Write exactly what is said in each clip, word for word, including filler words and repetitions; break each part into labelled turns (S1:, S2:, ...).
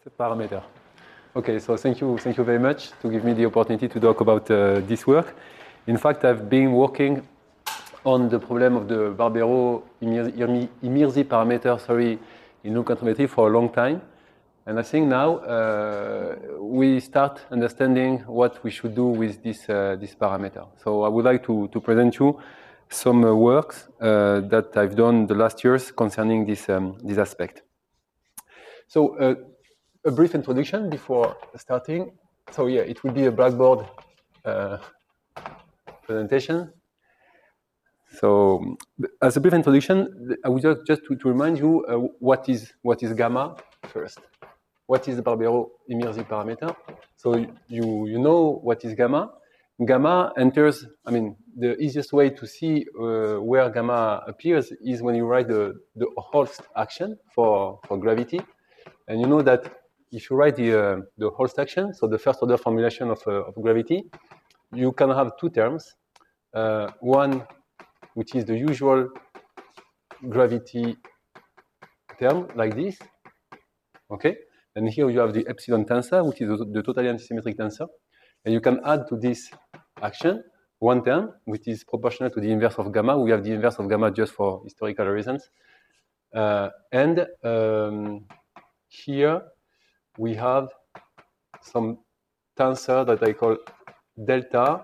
S1: parameter. Okay, so thank you, thank you very much to give me the opportunity to talk about uh, this work. In fact, I've been working on the problem of the Barbero-Immirzi parameter, sorry, in loop contrometry for a long time. And I think now uh, we start understanding what we should do with this, uh, this parameter. So I would like to, to present you some uh, works uh, that I've done the last years concerning this, um, this aspect. So uh, a brief introduction before starting. So yeah, it will be a Blackboard uh, presentation. So as a brief introduction, I would just, just to, to remind you uh, what is what is gamma first. What is the Barbero-Immirzi parameter? So you you know what is gamma. Gamma enters. I mean, the easiest way to see uh, where gamma appears is when you write the the Holst action for for gravity, and you know that if you write the uh, the Holst action, so the first order formulation of uh, of gravity, you can have two terms. Uh, one which is the usual gravity term, like this, okay? And here you have the epsilon tensor, which is the totally antisymmetric tensor. And you can add to this action one term, which is proportional to the inverse of gamma. We have the inverse of gamma just for historical reasons. Uh, and um, here we have some tensor that I call delta.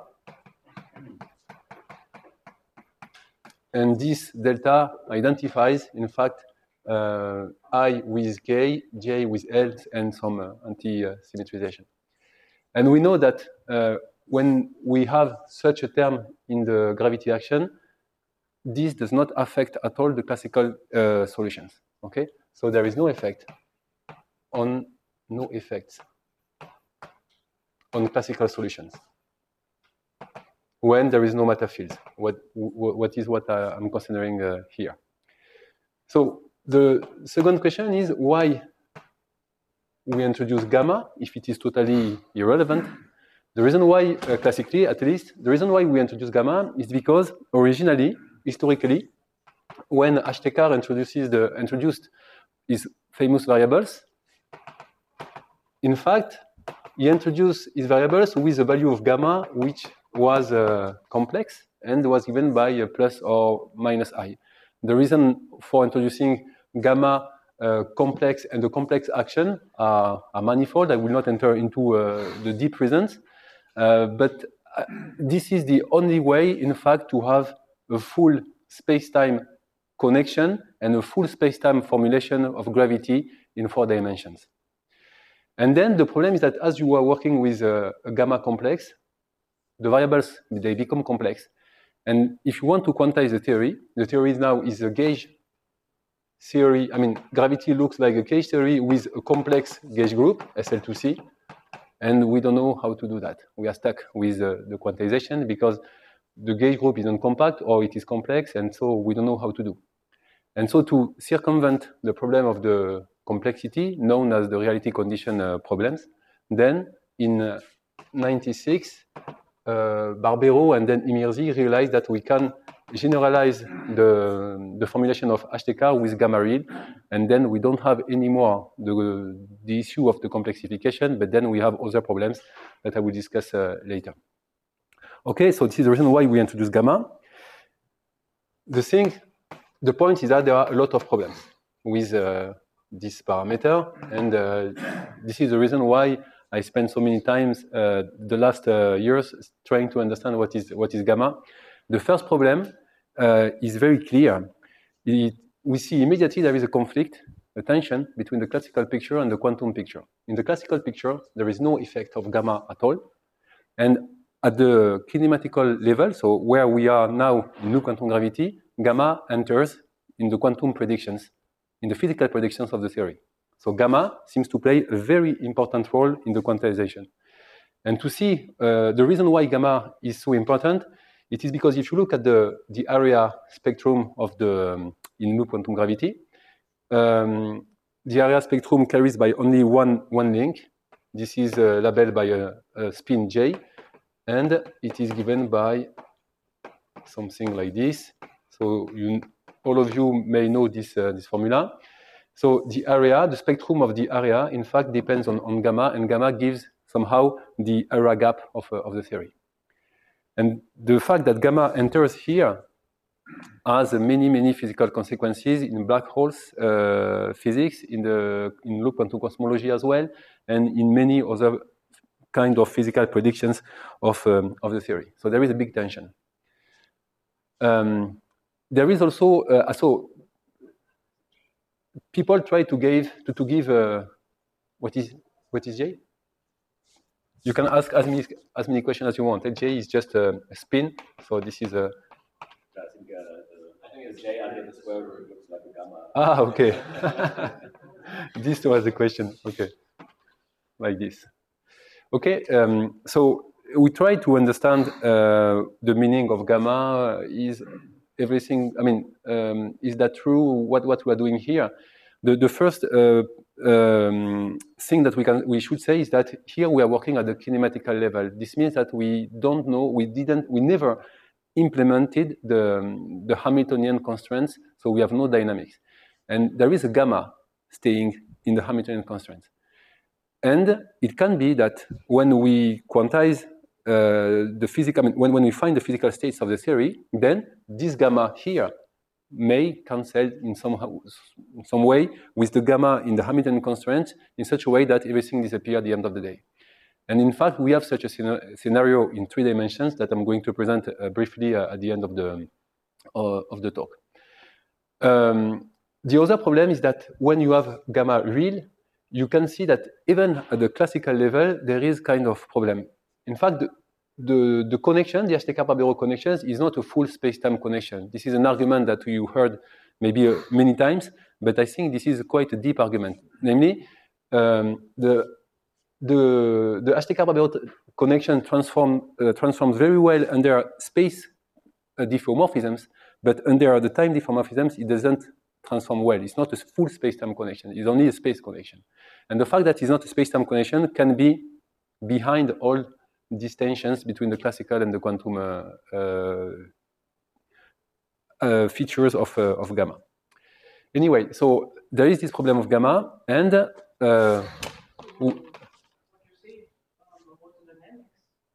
S1: And this delta identifies, in fact, uh, I with K, J with L, and some uh, anti-symmetrization. And we know that uh, when we have such a term in the gravity action, this does not affect at all the classical uh, solutions. Okay, so there is no effect on no effects on classical solutions when there is no matter field. What, what is what I'm considering uh, here. So the second question is why we introduce gamma if it is totally irrelevant. The reason why, uh, classically at least, the reason why we introduce gamma is because originally, historically, when Ashtekar introduces the, introduced his famous variables, in fact, he introduced his variables with a value of gamma which was uh, complex and was given by a plus or minus I. The reason for introducing gamma uh, complex and the complex action are, are manifold. I will not enter into uh, the deep reasons, uh, but uh, this is the only way, in fact, to have a full space-time connection and a full space-time formulation of gravity in four dimensions. And then the problem is that as you are working with a, a gamma complex, the variables, they become complex. And if you want to quantize the theory, the theory now is a gauge theory. I mean, gravity looks like a gauge theory with a complex gauge group, S L two C, and we don't know how to do that. We are stuck with uh, the quantization because the gauge group isn't compact or it is complex, and so we don't know how to do. And so to circumvent the problem of the complexity, known as the reality condition uh, problems, then in uh, ninety-six, uh, Barbero and then Immirzi realized that we can generalize the, the formulation of Ashtekar with gamma real, and then we don't have anymore the, the issue of the complexification, but then we have other problems that I will discuss uh, later. Okay, so this is the reason why we introduce gamma. The thing, the point is that there are a lot of problems with uh, this parameter, and uh, this is the reason why I spent so many times uh, the last uh, years trying to understand what is what is gamma. The first problem uh, is very clear. It, we see immediately there is a conflict, a tension between the classical picture and the quantum picture. In the classical picture, there is no effect of gamma at all, and at the kinematical level, so where we are now in new quantum gravity, gamma enters in the quantum predictions, in the physical predictions of the theory. So gamma seems to play a very important role in the quantization. And to see uh, the reason why gamma is so important, it is because if you look at the, the area spectrum of the um, in loop quantum gravity, um, the area spectrum carries by only one, one link. This is uh, labeled by a, a spin J, and it is given by something like this. So you, all of you may know this, uh, this formula. So the area, the spectrum of the area, in fact, depends on, on gamma, and gamma gives somehow the area gap of, uh, of the theory. And the fact that gamma enters here has many, many physical consequences in black holes uh, physics, in the in loop quantum cosmology as well, and in many other kind of physical predictions of, um, of the theory. So there is a big tension. Um, there is also, uh, so people try to give, to, to give uh, what is, what is J? You can ask as many, as many questions as you want. J is just a, a spin, so this is a...
S2: I think, uh, I think it's J under the square root looks like a gamma.
S1: Ah, okay. This was the question, okay. Like this. Okay, um, so we try to understand uh, the meaning of gamma. Is everything, I mean, um, is that true, what, what we are doing here? The, the first uh, um, thing that we, can, we should say is that here we are working at the kinematical level. This means that we don't know, we didn't, we never implemented the, the Hamiltonian constraints, so we have no dynamics. And there is a gamma staying in the Hamiltonian constraints. And it can be that when we quantize uh, the physical, I mean, when, when we find the physical states of the theory, then this gamma here may cancel in some, in some way with the gamma in the Hamiltonian constraint in such a way that everything disappears at the end of the day. And in fact, we have such a scenario in three dimensions that I'm going to present uh, briefly uh, at the end of the, uh, of the talk. Um, the other problem is that when you have gamma real, you can see that even at the classical level, there is kind of problem. In fact, the, the, the connection, the H T K-Barbero connections, is not a full space-time connection. This is an argument that you heard maybe uh, many times, but I think this is quite a deep argument. Namely, um, the, the, the H T K-Barbero connection transform, uh, transforms very well under space uh, diffeomorphisms, but under the time diffeomorphisms, it doesn't transform well. It's not a full space-time connection. It's only a space connection. And the fact that it's not a space-time connection can be behind all these tensions between the classical and the quantum uh, uh, uh, features of, uh, of gamma. Anyway, so there is this problem of gamma, and uh,
S3: What you say um, about the dynamics,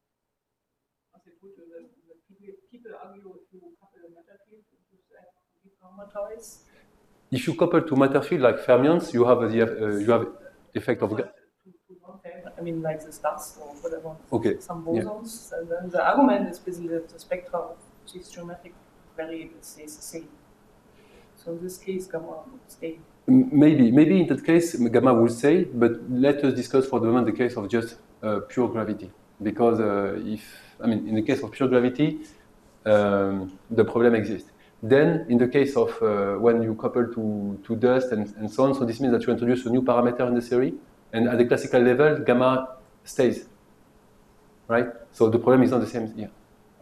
S3: as I put the, the people argue if you couple the matter field, you detraumatize.
S1: If you couple to matter field like fermions, you have the uh, you have effect of gamma.
S3: I mean, like this dust or whatever.
S1: Okay.
S3: Some bosons, yeah. And then the argument is basically that the spectra of these geometric variables stays the same. So in this case, gamma would stay.
S1: Maybe, maybe in that case, gamma will stay, but let us discuss for the moment the case of just uh, pure gravity. Because uh, if, I mean, in the case of pure gravity, um, the problem exists. Then, in the case of uh, when you couple to, to dust and, and so on, so this means that you introduce a new parameter in the theory, and at the classical level, gamma stays, right? So the problem is not the same here.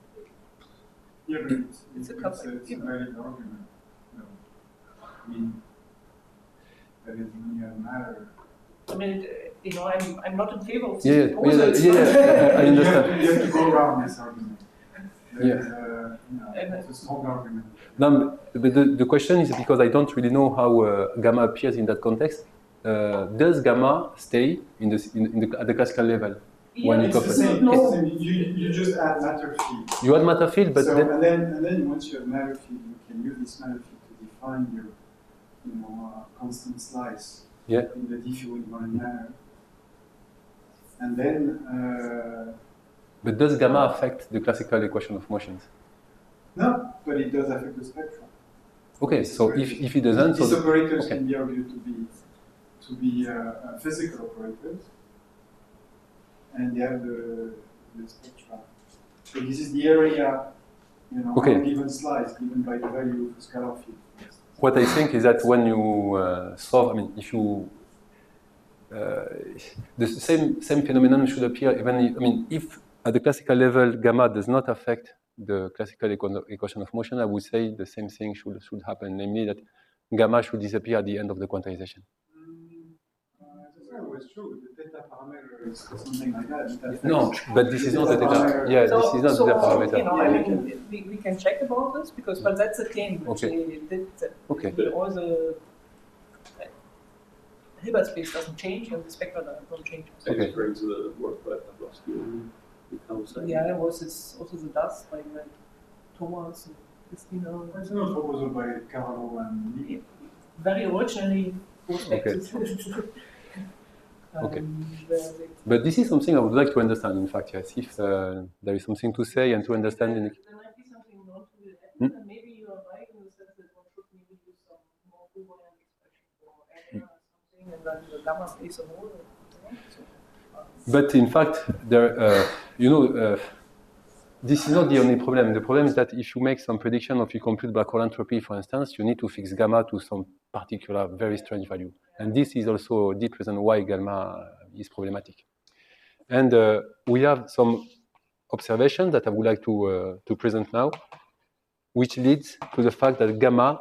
S4: Yeah, but it's, it's, it's, a, it's a valid argument. No. I mean, that is when you have matter.
S3: I mean, you know, I'm, I'm not in favor of
S1: yeah,
S3: these proposals.
S1: Yeah, yeah, yeah, I understand.
S4: You have, to, you have to go around this argument. There
S1: yeah.
S4: is a, you know, it's a small argument.
S1: No, but the, the question is because I don't really know how uh, gamma appears in that context. Uh, does gamma stay in the, in, in the, at the classical level?
S3: Yeah,
S1: when you
S4: it's
S1: couple?
S4: the same. No. It's the same. You, you just add matter field.
S1: You add matter field, but
S4: so,
S1: then...
S4: And then, and then once you have matter field, you can use this matter field to define your, you know, uh, constant slice
S1: yeah.
S4: in the diffie-Hellman manner. And then... Uh,
S1: but does gamma affect the classical equation of motions?
S4: No, but it does affect the spectrum.
S1: Okay, so if, if it doesn't...
S4: These
S1: so
S4: operators
S1: okay.
S4: can be argued to be to be uh, uh, physical operators, and they have the, the spectra. So this is the area, you know,
S1: okay.
S4: on a given slice given by the value of a scalar field.
S1: What I think is that when you uh, solve, I mean, if you uh, the same same phenomenon should appear even. If, I mean, if at the classical level gamma does not affect the classical equation of motion, I would say the same thing should should happen, namely that gamma should disappear at the end of the quantization.
S4: It's true. The theta parameter is something like that.
S1: No, but this is not the theta. Yeah,
S3: so,
S1: this is not
S3: so,
S1: the parameter.
S3: You know, I mean, we, we can check about this because, but that's the thing. Which
S1: okay.
S3: they did.
S1: Okay.
S3: All the Hilbert space doesn't change and the spectra don't change.
S2: So
S1: Okay.
S2: it's referring to the work by Pavlovsky and Mikhail.
S3: Yeah, there was this, also the dust by like Thomas and Christina.
S4: There's another proposal by Carlo and Lee.
S3: Very originally
S1: Okay.
S3: um,
S1: Okay.
S3: where they-
S1: But this is something I would like to understand, in fact, yes, if uh, there is something to say and to understand. In the...
S3: There might be something not to it,
S1: Hmm?
S3: and maybe you are right in the sense that one should maybe use some more covariant expression for area or something, and then the gamma plays a role. So, um,
S1: But in fact, there, uh, you know, uh, this is not the only problem. The problem is that if you make some prediction of you compute black hole entropy, for instance, you need to fix gamma to some particular very strange value. And this is also a deep reason why gamma is problematic. And uh, we have some observations that I would like to, uh, to present now, which leads to the fact that gamma,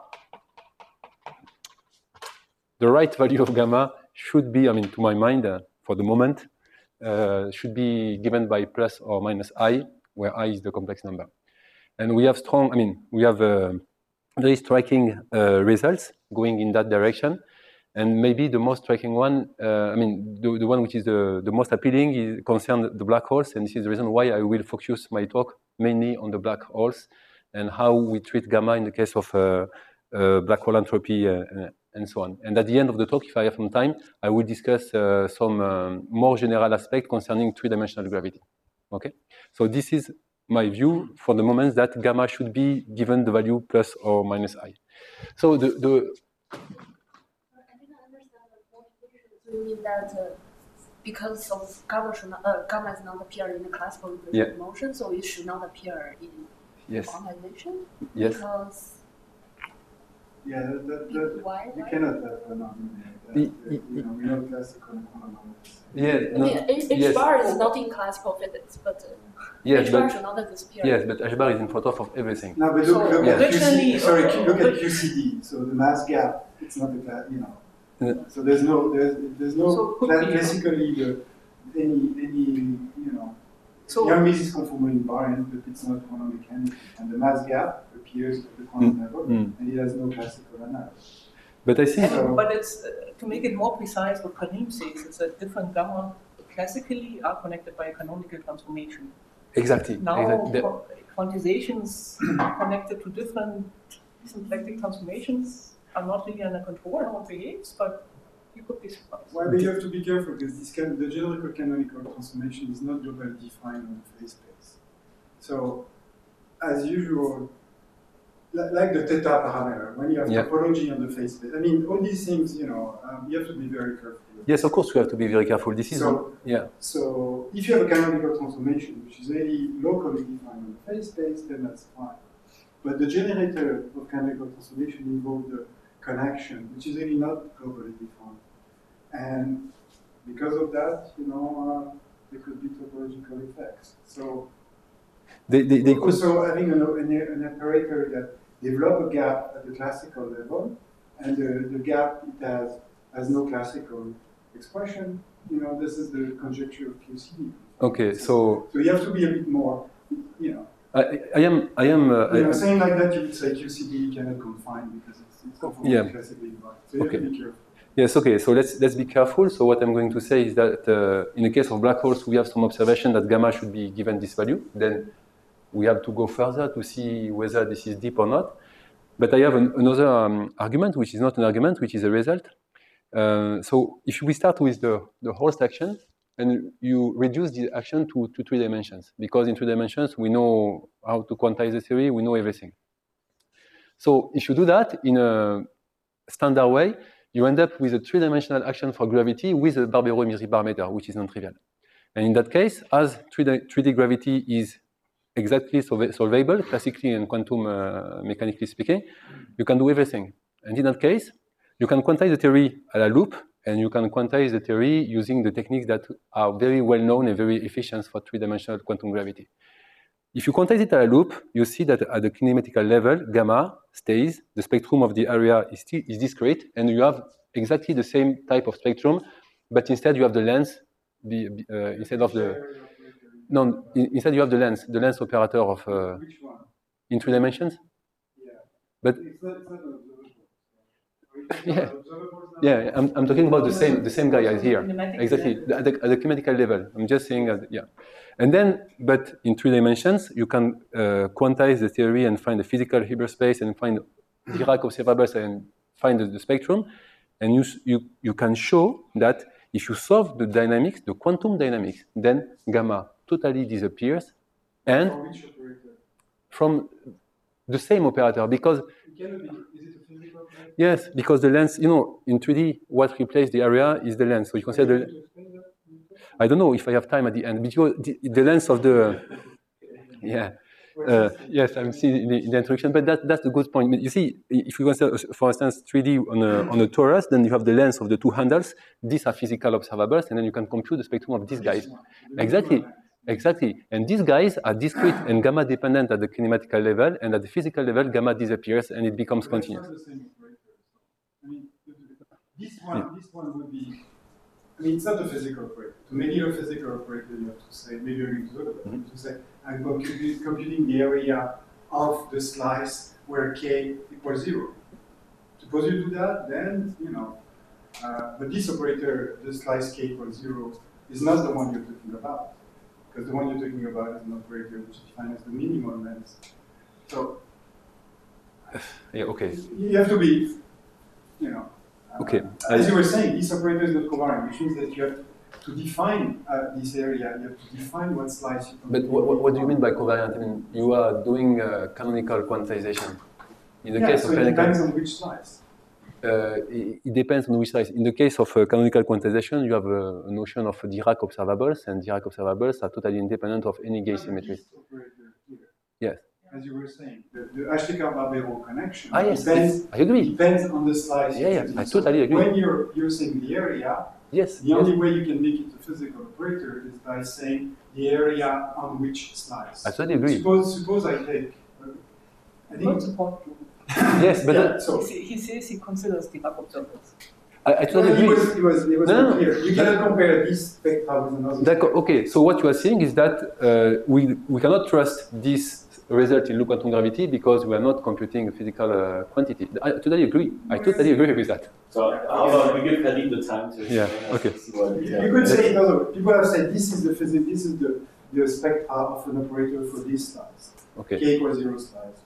S1: the right value of gamma should be, I mean, to my mind, uh, for the moment, uh, should be given by plus or minus I, where I is the complex number. And we have strong, I mean, we have uh, very striking uh, results going in that direction. And maybe the most striking one, uh, I mean, the, the one which is the, the most appealing is concerned the black holes. And this is the reason why I will focus my talk mainly on the black holes and how we treat gamma in the case of uh, uh, black hole entropy uh, and so on. And at the end of the talk, if I have some time, I will discuss uh, some um, more general aspect concerning three-dimensional gravity. Okay, so this is my view for the moment that gamma should be given the value plus or minus I. So the, the
S5: I didn't understand the point. So you mean that uh, because of gamma, should not, uh, gamma is not appear in the classical
S1: Yeah.
S5: motion, so it should not appear in
S1: yes,
S5: quantization?
S1: yes,
S5: Because
S4: Yeah, that, that, that,
S5: why?
S4: you
S5: why?
S4: cannot have an argument like that.
S1: Y-
S4: that, You know, we know classical and quantum analysis.
S1: yeah,
S5: I
S1: no,
S5: mean, H, H
S1: yes,
S5: bar is not in classical physics, but uh,
S1: yes,
S5: H bar
S1: but
S5: should not disappear.
S1: yes, but H bar is in front of everything.
S4: No, but look,
S3: So,
S4: look
S1: yeah.
S4: at Q C D.
S3: originally-
S4: Sorry, look at Q C D. So the mass gap, it's not a cla- you know.
S1: Yeah.
S4: So there's no there's there's no
S3: So could
S4: cla-
S3: be-
S4: classically the any any you know.
S3: So-
S4: Young is conformal invariant, but it's not quantum mechanical. And the mass gap appears at the quantum
S1: Mm.
S4: level,
S1: Mm.
S4: and it has no classical analysis.
S1: But I think
S4: So-
S3: But it's, uh, to make it more precise, what Karim says is that different gamma classically are connected by a canonical transformation.
S1: exactly,
S3: Now,
S1: exactly. The-
S3: qu- quantizations connected to different symplectic transformations are not really under control how it behaves, but you could be surprised.
S4: Well, but you have to be careful because this can, the generical canonical transformation is not globally defined on the phase space. So, as usual, li- like the theta parameter, when you have
S1: Yeah.
S4: topology on the phase space, I mean, all these things, you know, um, you have to be very careful.
S1: yes, of course, we have to be very careful. This is
S4: So-
S1: one, yeah,
S4: So, if you have a canonical transformation, which is really locally defined on the phase space, then that's fine. But the generator of canonical transformation involves the connection, which is really not globally defined. And because of that, you know, uh, there could be topological effects. So,
S1: they, they, they could.
S4: also having an, an, an operator that develop a gap at the classical level, and the, the gap it has has no classical expression, you know, this is the conjecture of Q C D.
S1: Okay, so
S4: So you have to be a bit more, you know,
S1: I, I am, I am. Uh,
S4: you know,
S1: I,
S4: saying like that, you would say Q C D cannot confine because it's, it's conformed
S1: Yeah.
S4: to classically defined. So you
S1: Okay.
S4: have to be careful.
S1: Yes, okay, so let's, let's be careful. So what I'm going to say is that uh, in the case of black holes, we have some observation that gamma should be given this value. Then we have to go further to see whether this is deep or not. But I have an, another um, argument, which is not an argument, which is a result. Uh, so if we start with the, the host action, and you reduce the action to, to three dimensions, because in three dimensions, we know how to quantize the theory, we know everything. So if you do that in a standard way, you end up with a three-dimensional action for gravity with a Barbero-Miri parameter, which is non-trivial. And in that case, as three D gravity is exactly solv solvable, classically and quantum uh, mechanically speaking, you can do everything. And in that case, you can quantize the theory at a loop, and you can quantize the theory using the techniques that are very well known and very efficient for three-dimensional quantum gravity. If you quantize it at a loop, you see that at the kinematical level, gamma stays, the spectrum of the area is, still, is discrete, and you have exactly the same type of spectrum, but instead you have the lens, the, uh, instead of the, no, in, instead you have the lens, the lens operator of, uh,
S4: Which one?
S1: in three dimensions,
S4: Yeah.
S1: but
S4: It's not, it's not observable.
S1: yeah, yeah. I'm, I'm talking about the same the same guy as here.
S3: Kinematic
S1: Exactly,
S3: level.
S1: at the, at the chemical level. I'm just saying, uh, yeah. And then, but in three dimensions, you can uh, quantize the theory and find the physical Hilbert space and find Dirac observables and find the, the spectrum. And you, you, you can show that if you solve the dynamics, the quantum dynamics, then gamma totally disappears. And
S4: For which operator?
S1: from the same operator, because
S4: It cannot be. Is it a physical operator?
S1: yes, because the lens, you know, in three D, what replaces the area is the lens. So you consider the, I don't know if I have time at the end, because the, the length of the, yeah, uh, yes, I'm seeing in the, in the introduction, but that, that's a good point. You see, if you consider, for instance, three D on a, on a torus, then you have the length of the two handles. These are physical observables, and then you can compute the spectrum of these guys. Exactly, exactly. And these guys are discrete and gamma dependent at the kinematical level, and at the physical level, gamma disappears and it becomes continuous.
S4: I mean, this one, this one would be. I mean, it's not a physical operator. To make it a physical operator, you have to say, maybe you're going to talk about it,
S1: Mm-hmm.
S4: to say, I'm computing, computing the area of the slice where k equals zero. Suppose you do that, then, you know, uh, but this operator, the slice k equals zero, is not the one you're talking about. Because the one you're talking about is an operator which is defined as the minimum length. So,
S1: Yeah, okay.
S4: you have to be, you know, uh,
S1: Okay.
S4: as you were saying, this operator is not covariant, which means that you have to define uh, this area, you have to define what slice you
S1: But what, what, what do you mean by covariant? I mean, you are doing uh, canonical quantization. In the
S4: yeah,
S1: case
S4: so
S1: of
S4: it
S1: canonical,
S4: depends on which slice.
S1: uh, it, it depends on which size. In the case of uh, canonical quantization, you have a, a notion of Dirac observables, and Dirac observables are totally independent of any gauge symmetry.
S4: This operator here,
S1: Yes.
S4: as you were saying, the, the Ashtekar-Barbero connection
S1: Ah, yes,
S4: depends,
S1: yes, I agree.
S4: depends on the slice.
S1: Yeah,
S4: you're
S1: yeah,
S4: choosing.
S1: I
S4: So
S1: totally agree.
S4: When you're, you're saying the area,
S1: Yes.
S4: the
S1: yes.
S4: only way you can make it a physical operator is by saying the area on which slice.
S1: I totally agree.
S4: Suppose, suppose I take, uh, I think,
S3: Not support to.
S1: Yes, but
S4: yeah,
S1: uh,
S4: so,
S3: He, sa- he says he considers Dirac observables.
S1: I, I totally
S4: well, he
S1: agree.
S4: was, he was, he was
S1: No,
S4: not
S1: no,
S4: clear. You
S1: no.
S4: cannot compare this spectra with another.
S1: D'accord. Okay. So what you are saying is that uh, we we cannot trust this result in loop quantum gravity because we are not computing a physical uh, quantity. I totally agree. I totally agree with that.
S2: So how about we give Khalid the time to
S1: Yeah, okay.
S2: see what he
S4: You could say it other way. People have said this is the physics, this is the, the spectra of an operator for this slice.
S1: Okay.
S4: K equals zero slice.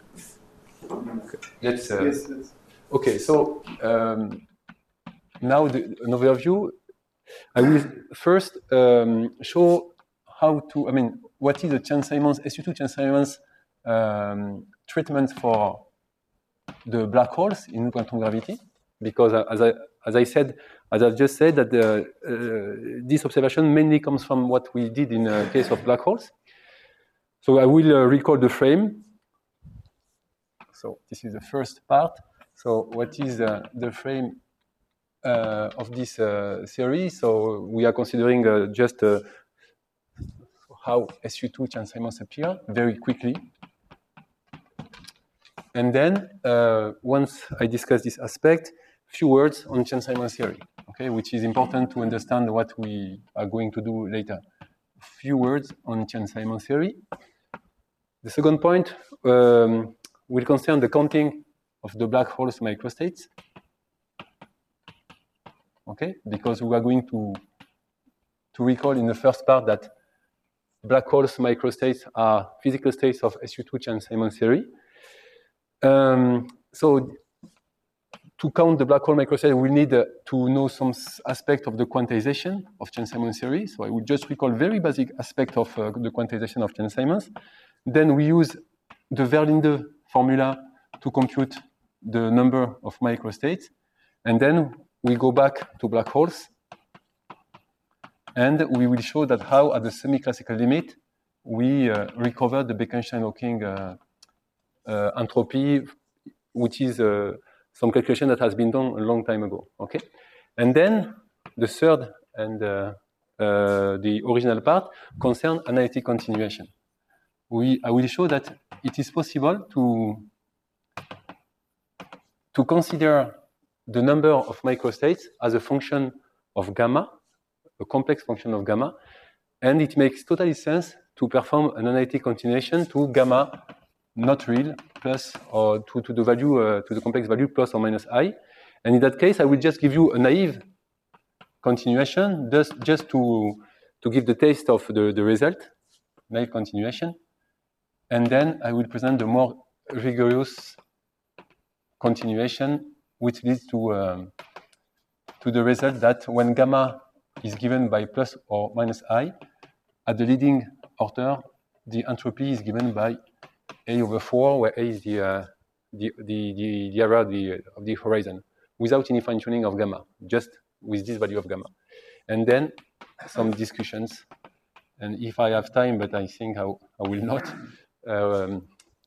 S1: Let's. Uh,
S4: Yes, that's.
S1: Okay. So um, now the, an overview. I will first um, show how to. I mean, what is the Chern-Simons S U two Chern-Simons um, treatment for the black holes in quantum gravity? Because uh, as I as I said, as I've just said, that the, uh, this observation mainly comes from what we did in the case of black holes. So I will uh, recall the frame. So this is the first part. So what is uh, the frame uh, of this uh, theory? So we are considering uh, just uh, how S U two Chern-Simons appear very quickly. And then uh, once I discuss this aspect, few words on Chern-Simons theory, okay, which is important to understand what we are going to do later. Few words on Chern-Simons theory. The second point um, will concern the counting of the black holes microstates, okay, because we are going to to recall in the first part that black holes microstates are physical states of S U two Chern-Simons theory. Um, so to count the black hole microstate, we need uh, to know some aspect of the quantization of Chern-Simons theory. So I will just recall very basic aspect of uh, the quantization of Chern-Simons. Then we use the Verlinde formula to compute the number of microstates. And then we go back to black holes. And we will show that how at the semi-classical limit, we uh, recover the Bekenstein-Hawking uh, uh, entropy, which is uh, some calculation that has been done a long time ago, okay? And then the third and uh, uh, the original part concern analytic continuation. We, I will show that it is possible to, to consider the number of microstates as a function of gamma, a complex function of gamma, and it makes totally sense to perform an analytic continuation to gamma not real plus or to, to the value, uh, to the complex value plus or minus I. And in that case, I will just give you a naive continuation, just, just to, to give the taste of the, the result, naive continuation. And then I will present the more rigorous continuation, which leads to, um, to the result that when gamma is given by plus or minus I, at the leading order, the entropy is given by A over four, where A is the, uh, the, the, the, the area of the, of the horizon, without any fine-tuning of gamma, just with this value of gamma. And then some discussions. And if I have time, but I think I, I will not, um,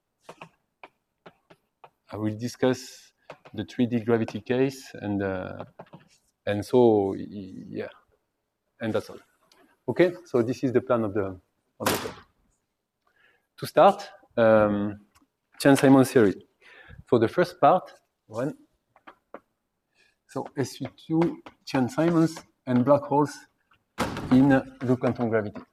S1: I will discuss the three D gravity case, and uh, and so yeah, and that's all. Okay, so this is the plan of the of the talk. To start, um, Chern-Simons theory. So the first part, one. So S U two, Chern-Simons, and black holes in the quantum gravity.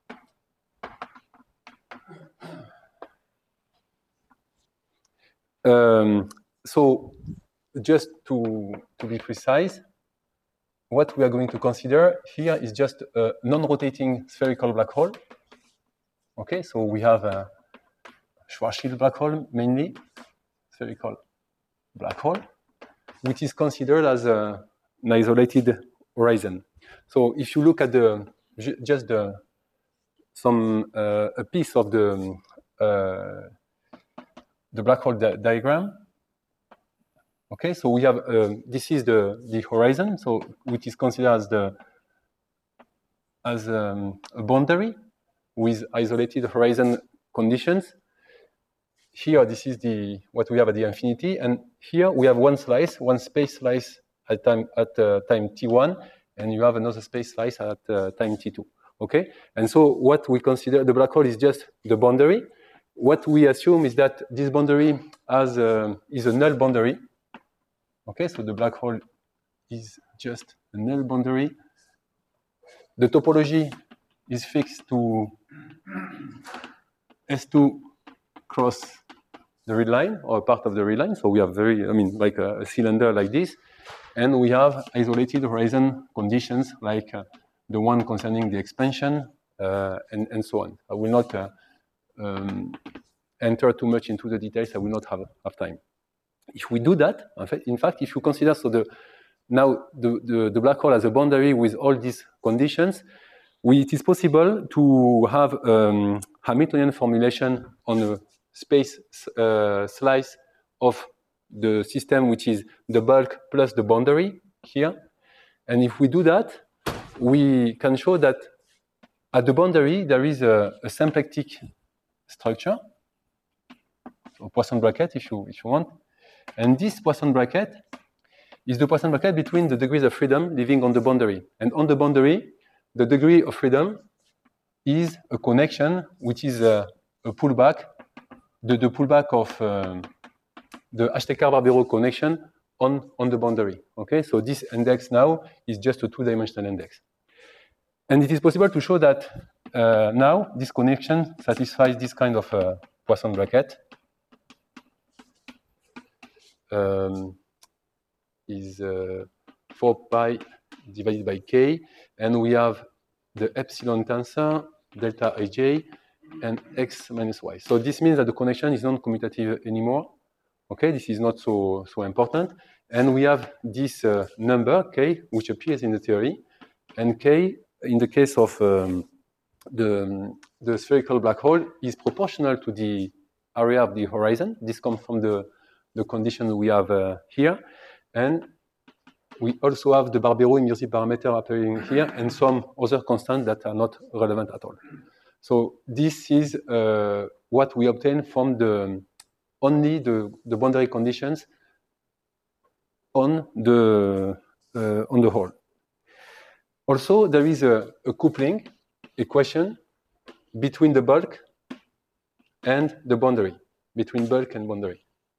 S1: Um, so just to, to be precise, what we are going to consider here is just a non-rotating spherical black hole. Okay, so we have a Schwarzschild black hole mainly, spherical black hole, which is considered as a, an isolated horizon. So if you look at the just the some uh, a piece of the uh, the black hole di diagram. Okay, so we have uh, this is the the horizon, so which is considered as the as um, a boundary with isolated horizon conditions. Here, this is the what we have at the infinity, and here we have one slice, one space slice at time at uh, time t one, and you have another space slice at uh, time t two. Okay, and so what we consider the black hole is just the boundary. What we assume is that this boundary has a, is a null boundary. Okay, so the black hole is just a null boundary. The topology is fixed to S two cross the real line, or part of the real line. So we have very, I mean, like a, a cylinder like this. And we have isolated horizon conditions like uh, the one concerning the expansion uh, and, and so on. I will not uh, um, enter too much into the details. I will not have, have time. If we do that, in fact, in fact if you consider so the now the, the, the black hole as a boundary with all these conditions, we, it is possible to have um, Hamiltonian formulation on a space uh, slice of the system, which is the bulk plus the boundary here. And if we do that, we can show that at the boundary there is a, a symplectic structure, so Poisson bracket if you, if you want. And this Poisson bracket is the Poisson bracket between the degrees of freedom living on the boundary. And on the boundary, the degree of freedom is a connection, which is a, a pullback, the, the pullback of um, the Ashtekar-Barbero connection on, on the boundary. Okay, so this index now is just a two-dimensional index. And it is possible to show that uh, now this connection satisfies this kind of uh, Poisson bracket. Um, is uh, four pi divided by k, and we have the epsilon tensor, delta ij, and x minus y. So this means that the connection is non-commutative anymore. Okay, this is not so, so important. And we have this uh, number, k, which appears in the theory, and k, in the case of um, the, the spherical black hole, is proportional to the area of the horizon. This comes from the the condition we have uh, here. And we also have the Barbero-Immirzi parameter appearing here and some other constants that are not relevant at all. So this is uh, what we obtain from the only the, the boundary conditions on the, uh, on the hole. Also, there is a, a coupling equation between the bulk and the boundary, between bulk and boundary.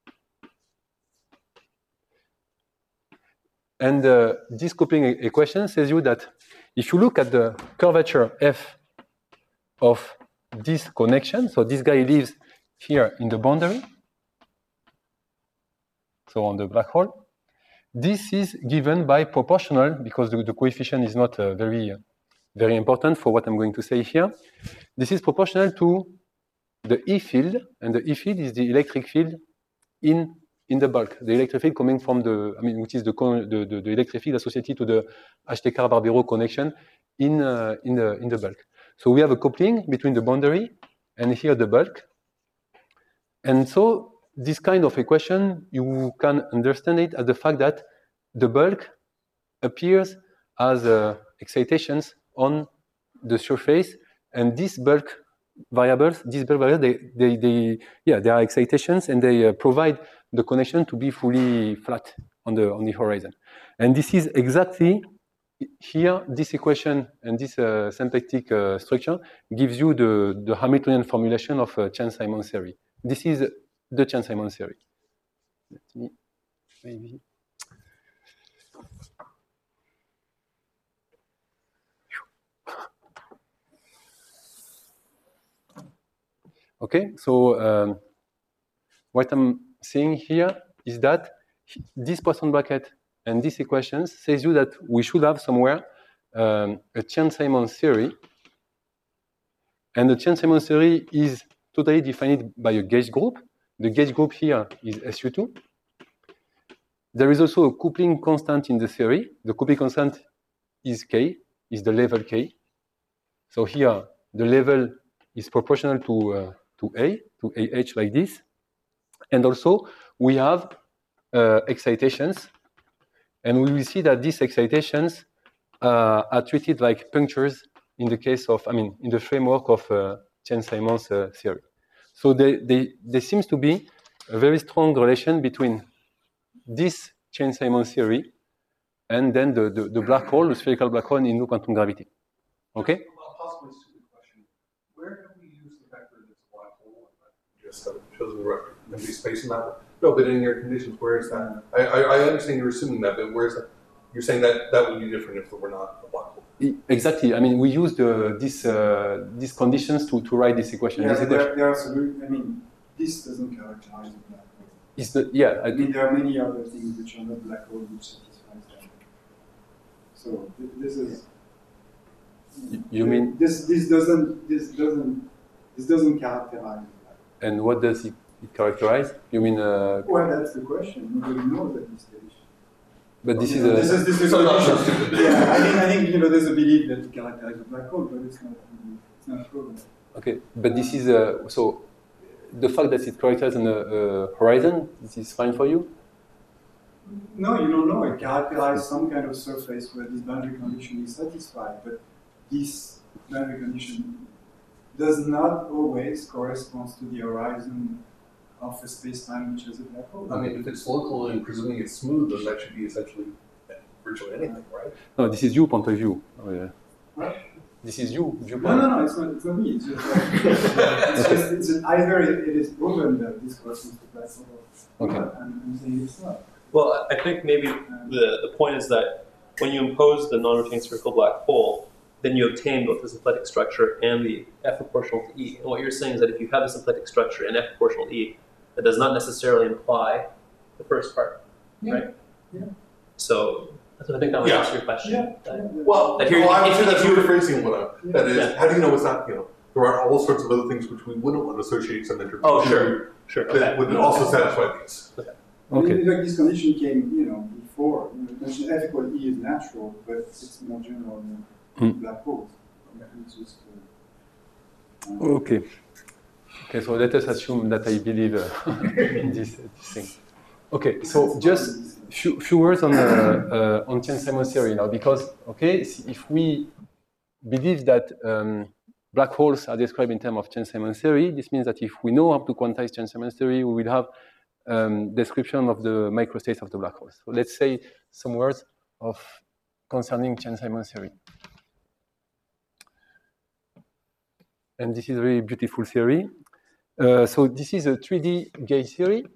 S1: And uh, this coupling equation says you that if you look at the curvature f of this connection, so this guy lives here in the boundary, so on the black hole, this is given by proportional, because the, the coefficient is not uh, very, uh, very important for what I'm going to say here. This is proportional to the E field, and the E field is the electric field in, in the bulk. The electric field coming from the, I mean, which is the, the, the, the electric field associated to the H T K-Barbero connection in, uh, in, the, in the bulk. So we have a coupling between the boundary and here the bulk. And so this kind of equation, you can understand it as the fact that the bulk appears as uh, excitations on the surface, and these bulk variables, these bulk variables, they, they, they yeah, they are excitations, and they uh, provide the connection to be fully flat on the on the horizon. And this is exactly here. This equation and this uh, symplectic uh, structure gives you the the Hamiltonian formulation of uh, Chern-Simons theory. This is the Chern-Simons theory. Let me maybe. Okay, so um, what I'm saying here is that this Poisson bracket and this equation says you that we should have somewhere um, a Chern-Simons theory, and the Chern-Simons theory is totally defined by a gauge group. The gauge group here is S U two. There is also a coupling constant in the theory. The coupling constant is K, is the level K. So here the level is proportional to uh, to A, to A H like this. And also we have uh, excitations, and we will see that these excitations uh, are treated like punctures in the case of, I mean, in the framework of uh, Chern-Simons uh, theory. So they, they, there seems to be a very strong relation between this Chern-Simons theory and then the, the, the black hole, the spherical black hole in low quantum gravity. Okay?
S6: Possibly stupid question. Where have we used the fact that it's a black hole? Just uh, shows the empty space in that. No, but in your conditions, where is that? I, I, I understand you're assuming that, but where's that? You're saying that that would be different if it were not a black hole.
S1: Exactly. I mean, we used uh, this, uh, these conditions to, to write this equation.
S4: Yeah,
S1: this
S4: but
S1: equation.
S4: there, there are solutions. I mean, this doesn't characterize a black hole.
S1: Is the, yeah, I,
S4: I mean, there are many other things which are not black holes which satisfy that. So th this is.
S1: You mean?
S4: This this doesn't this doesn't this doesn't characterize that.
S1: And what does it, it characterize? You mean? Uh,
S4: Well, that's the question. Nobody knows at this stage.
S1: but this
S4: You
S1: is
S4: know,
S1: a.
S4: this is this is
S6: So
S4: a
S6: not so
S4: condition.
S6: stupid.
S4: Yeah, I think I think you know there's a belief that it characterizes a black hole, but it's not it's not proven.
S1: Okay, but this is a, so the fact that it characterizes on a, a horizon, this is fine for you?
S4: No, you don't know. It characterizes some kind of surface where this boundary condition is satisfied, but this boundary condition does not always correspond to the horizon of a space-time which is a black hole.
S6: I mean, if it's local and presuming it's smooth, then that should be essentially virtually anything, right?
S1: No, this is your point of view. Oh, yeah.
S4: What?
S1: This is you,
S4: No,
S1: viewpoint.
S4: no, no, it's not, it's not me. It's just, like, it's just it's just either it, it is proven that this corresponds to black hole, or
S1: Okay.
S4: not. I'm, I'm saying it's not.
S7: Well, I think maybe the, the point is that when you impose the non-rotating spherical black hole, then you obtain both the symplectic structure and the F proportional to E. And what you're saying is that if you have the symplectic structure and F proportional to E, that does not necessarily imply the first part,
S4: Yeah.
S7: right?
S4: Yeah.
S7: So I think that would
S6: Yeah.
S7: answer your question.
S4: Yeah.
S7: That-
S4: yeah,
S6: Well,
S7: Like here-
S6: well, I would
S7: if-
S6: say that's
S7: if you-
S6: rephrasing what I, that is,
S7: Yeah.
S6: how do you know it's not, you know, there are all sorts of other things which we wouldn't want to associate some entropy
S7: Oh,
S6: to
S7: sure, sure.
S6: that
S7: Okay.
S6: would also satisfy these.
S4: I mean,
S1: Okay.
S4: like this condition came, you know, before. You know, the condition F equal E is natural, but it's more general than
S1: Mm.
S4: black holes. It's just, uh, uh,
S1: Okay. Okay, so let us assume that I believe uh, in this, this thing. Okay, so just few, few words on, uh, uh, on Chern-Simons theory now, because, okay, if we believe that um, black holes are described in terms of Chern-Simons theory, this means that if we know how to quantize Chern-Simons theory, we will have um, description of the microstates of the black holes. So let's say some words of concerning Chern-Simons theory. And this is a very beautiful theory. Uh, so this is a three D gauge theory.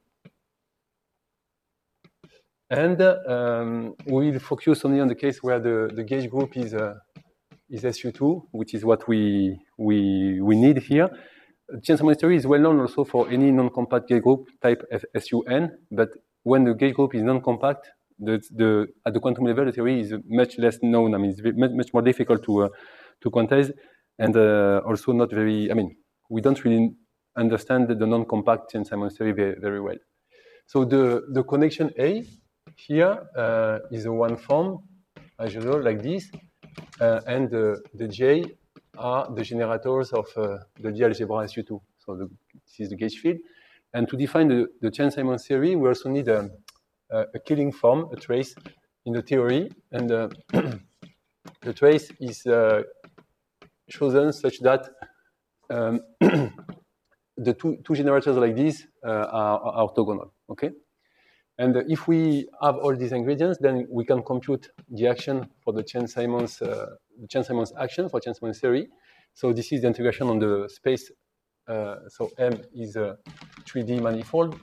S1: And uh, um, we will focus only on the case where the, the gauge group is, uh, is S U two, which is what we, we, we need here. Chern-Simons theory is well known also for any non-compact gauge group type S U N, but when the gauge group is non-compact, the, the, at the quantum level, the theory is much less known. I mean, it's much, much more difficult to, uh, to quantize, and uh, also not very, I mean, we don't really understand the non-compact Chern-Simons theory very, very well. So the, the connection A here uh, is a one form, as usual, like this, uh, and the, the J are the generators of uh, the Lie algebra S U two. So the, this is the gauge field. And to define the, the Chern-Simons theory, we also need a, a, a killing form, a trace in the theory. And uh, the trace is uh, chosen such that um, the two, two generators like this uh, are, are orthogonal, okay? And uh, if we have all these ingredients, then we can compute the action for the Chern-Simons, uh, the Chern-Simons action for Chern-Simons theory. So this is the integration on the space. Uh, so M is a three D manifold.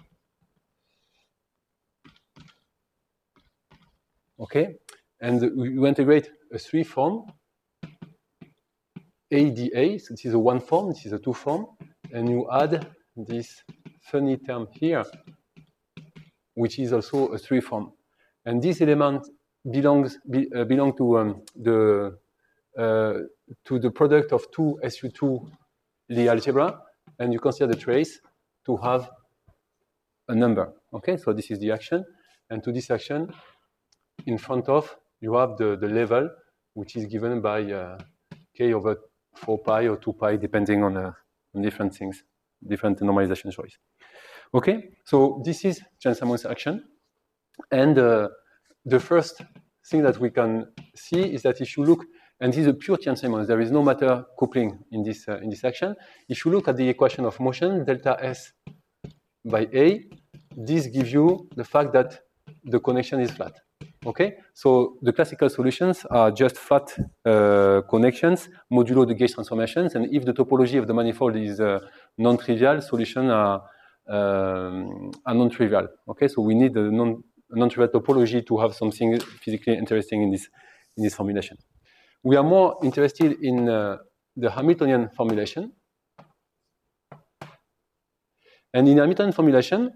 S1: Okay, and we integrate a three form, A D A. So this is a one form, this is a two form, and you add this funny term here, which is also a three form. And this element belongs be, uh, belong to um, the uh, to the product of two S U two Lie algebra, and you consider the trace to have a number. Okay, so this is the action, and to this action, in front of you have the, the level, which is given by uh, k over four pi or two pi, depending on, uh, on different things, different normalization choice. Okay, so this is Chern-Simons action, and uh, the first thing that we can see is that if you look, and this is a pure Chern-Simons, there is no matter coupling in this uh, in this action. If you look at the equation of motion delta S by A, this gives you the fact that the connection is flat. Okay, so the classical solutions are just flat uh, connections modulo the gauge transformations, and if the topology of the manifold is uh, non-trivial, solutions are, um, are non-trivial. Okay, so we need a non non-trivial topology to have something physically interesting in this in this formulation. We are more interested in uh, the Hamiltonian formulation, and in Hamiltonian formulation.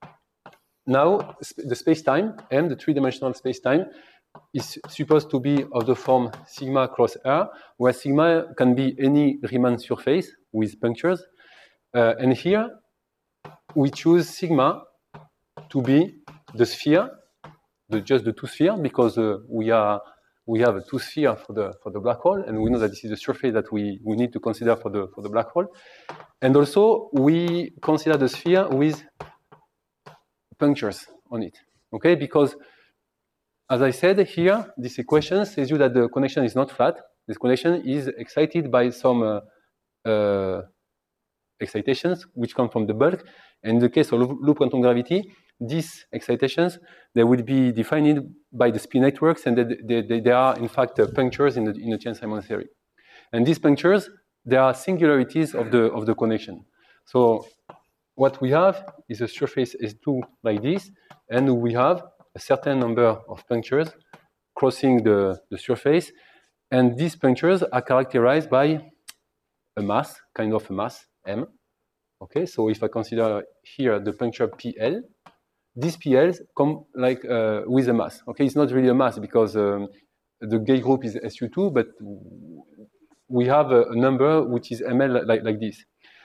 S1: Now, the space-time, M, the three-dimensional space-time, is supposed to be of the form sigma cross R, where sigma can be any Riemann surface with punctures. Uh, and here, we choose sigma to be the sphere, the, just the two sphere, because uh, we are we have a two sphere for the for the black hole, and we know that this is the surface that we, we need to consider for the for the black hole. And also, we consider the sphere with punctures on it, okay? Because, as I said here, this equation says you that the connection is not flat. This connection is excited by some uh, uh, excitations which come from the bulk. And in the case of loop quantum gravity, these excitations, they will be defined by the spin networks, and they, they, they are, in fact, uh, punctures in the, in the Chern-Simons theory. And these punctures, they are singularities of the, of the connection. So what we have is a surface S two like this, and we have a certain number of punctures crossing the, the surface, and these punctures are characterized by a mass, kind of a mass, M. Okay, so if I consider here the puncture P L, these P Ls come like uh, with a mass. Okay, it's not really a mass because um, the gauge group is S U two, but we have a, a number which is M L like, like this.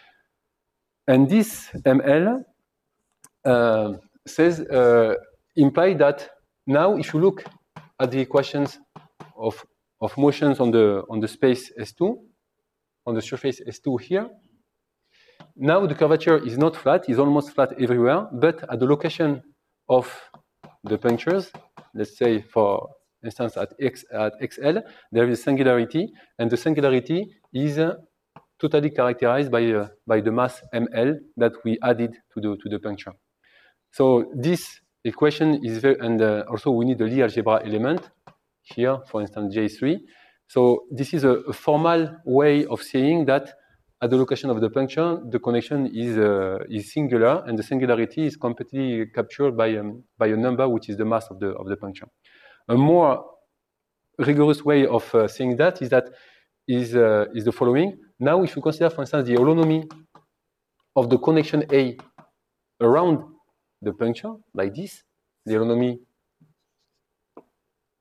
S1: And this M L uh, says, uh, imply that now if you look at the equations of, of motions on the, on the space S two, on the surface S two here, now the curvature is not flat, it's almost flat everywhere, but at the location of the punctures, let's say for instance at, X, at X L, there is a singularity, and the singularity is uh, totally characterized by, uh, by the mass M L that we added to the, to the puncture. So this equation is very, and uh, also we need the Lie algebra element here, for instance, J three. So this is a, a formal way of saying that at the location of the puncture, the connection is, uh, is singular, and the singularity is completely captured by, um, by a number which is the mass of the, of the puncture. A more rigorous way of uh, saying that is that is, uh, is the following. Now, if you consider, for instance, the holonomy of the connection A around the puncture, like this, the holonomy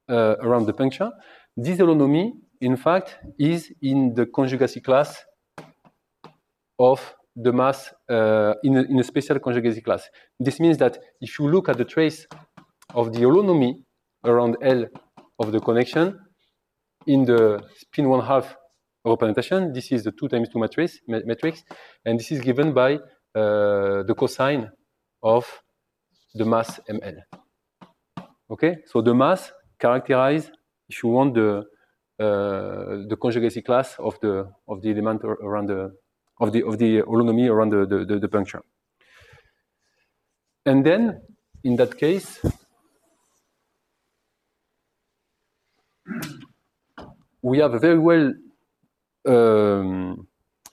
S1: uh, around the puncture, this holonomy, in fact, is in the conjugacy class of the mass uh, in, a, in a special conjugacy class. This means that if you look at the trace of the holonomy around L of the connection in the spin one half representation, this is the two times two matrix, matrix, and this is given by uh, the cosine of the mass M L. Okay, so the mass characterize, if you want, the uh, the conjugacy class of the of the element around the of the of the holonomy around the, the, the, the puncture. And then in that case, we have a very well um,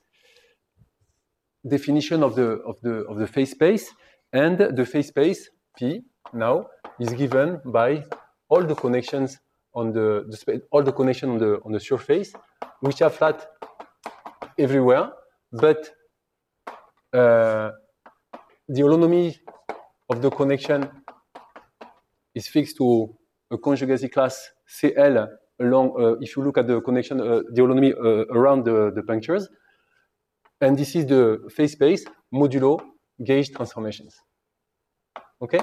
S1: definition of the of the of the phase space, and the phase space P now is given by all the connections on the, the space, all the connections on the on the surface, which are flat everywhere, but uh, the holonomy of the connection is fixed to a conjugacy class C L along. Uh, if you look at the connection, uh, the holonomy uh, around the, the punctures, and this is the phase space modulo gauge transformations. Okay.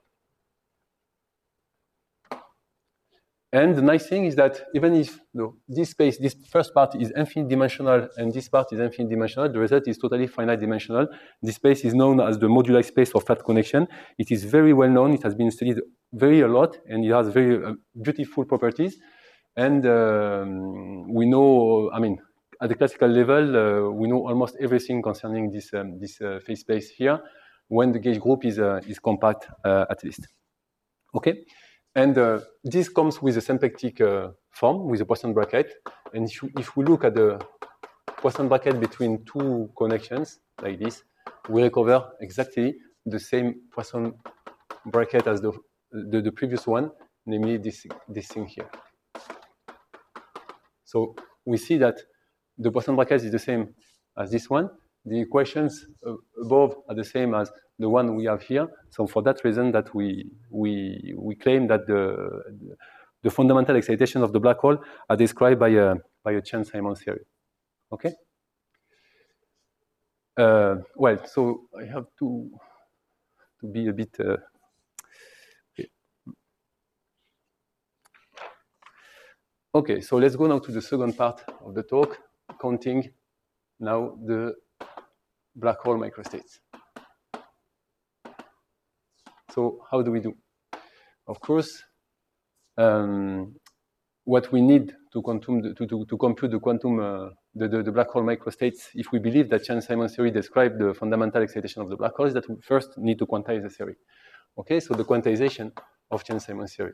S1: And the nice thing is that even if no, this space, this first part is infinite dimensional and this part is infinite dimensional, the result is totally finite dimensional. This space is known as the moduli space of flat connection. It is very well known. It has been studied very a lot, and it has very uh, beautiful properties. And um, we know, I mean, at the classical level, uh, we know almost everything concerning this um, this uh, phase space here, when the gauge group is uh, is compact uh, at least. Okay. And uh, this comes with a symplectic uh, form, with a Poisson bracket. And if, you, if we look at the Poisson bracket between two connections, like this, we recover exactly the same Poisson bracket as the, the, the previous one, namely this, this thing here. So we see that the Poisson bracket is the same as this one. The equations above are the same as the one we have here. So for that reason that we we we claim that the the fundamental excitation of the black hole are described by a by a Chern-Simons theory. Okay. Uh, well, so I have to to be a bit. Uh, okay. okay. So let's go now to the second part of the talk, counting now the black hole microstates. So how do we do? Of course, um, what we need to, quantum, to, to, to compute the quantum, uh, the, the, the black hole microstates, if we believe that Chern-Simons theory describes the fundamental excitation of the black hole, is that we first need to quantize the theory. Okay, so the quantization of Chern-Simons theory.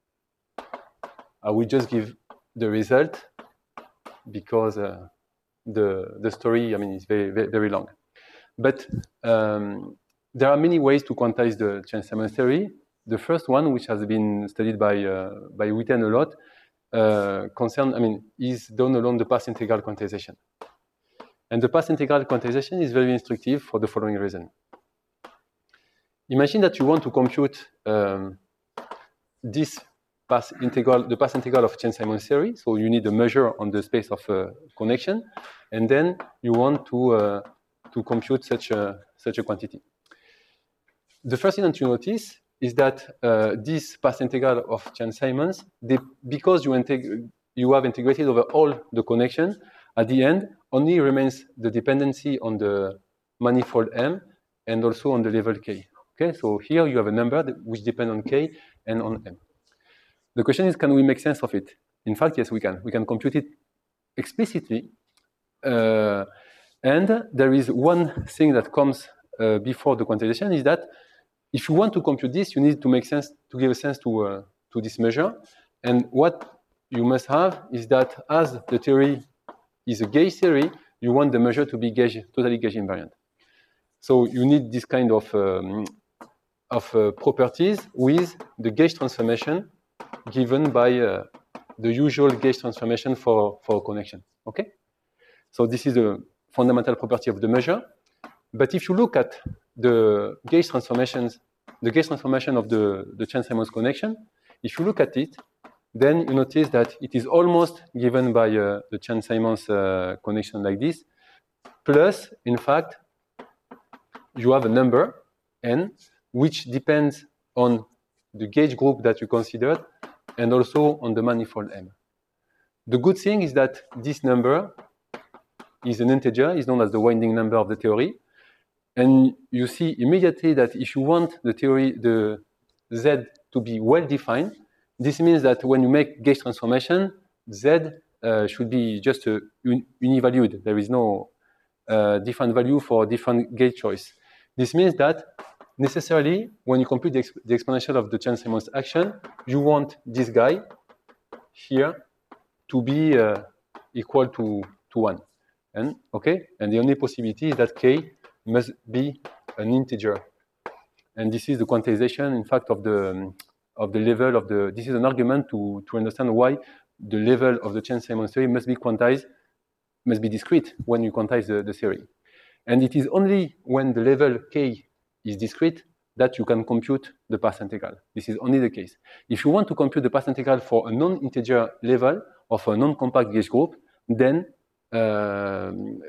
S1: I will just give the result because uh, the, the story, I mean, is very, very, very long. But um, there are many ways to quantize the Chern-Simons theory. The first one, which has been studied by uh, by Witten a lot, uh, concern, I mean, is done along the path integral quantization. And the path integral quantization is very instructive for the following reason. Imagine that you want to compute um, this path integral, the path integral of Chern-Simons theory. So you need a measure on the space of uh, connection, and then you want to uh, to compute such a such a quantity. The first thing to notice is that uh, this path integral of Chern-Simons, because you, you have integrated over all the connections, at the end only remains the dependency on the manifold M and also on the level K. Okay, so here you have a number that, which depends on K and on M. The question is, can we make sense of it? In fact, yes, we can. We can compute it explicitly. Uh, and there is one thing that comes uh, before the quantization, is that if you want to compute this, you need to make sense, to give a sense to, uh, to this measure. And what you must have is that as the theory is a gauge theory, you want the measure to be gauge, totally gauge invariant. So you need this kind of, um, of uh, properties with the gauge transformation given by uh, the usual gauge transformation for, for a connection. Okay? So this is the fundamental property of the measure. But if you look at the gauge transformations, the gauge transformation of the, the Chern-Simons connection, if you look at it, then you notice that it is almost given by uh, the Chern-Simons uh, connection like this, plus, in fact, you have a number, n, which depends on the gauge group that you considered, and also on the manifold M. The good thing is that this number is an integer, is known as the winding number of the theory, and you see immediately that if you want the theory, the Z to be well defined, this means that when you make gauge transformation, Z uh, should be just uh, un univalued. There is no uh, different value for different gauge choice. This means that necessarily, when you compute the, exp the exponential of the Chern-Simons action, you want this guy here to be uh, equal to, to one. And, okay? And the only possibility is that K must be an integer. And this is the quantization, in fact, of the, um, of the level of the, this is an argument to, to understand why the level of the Chern-Simons theory must be quantized, must be discrete when you quantize the, the theory. And it is only when the level K is discrete that you can compute the path integral. This is only the case. If you want to compute the path integral for a non-integer level or for a non-compact gauge group, then uh,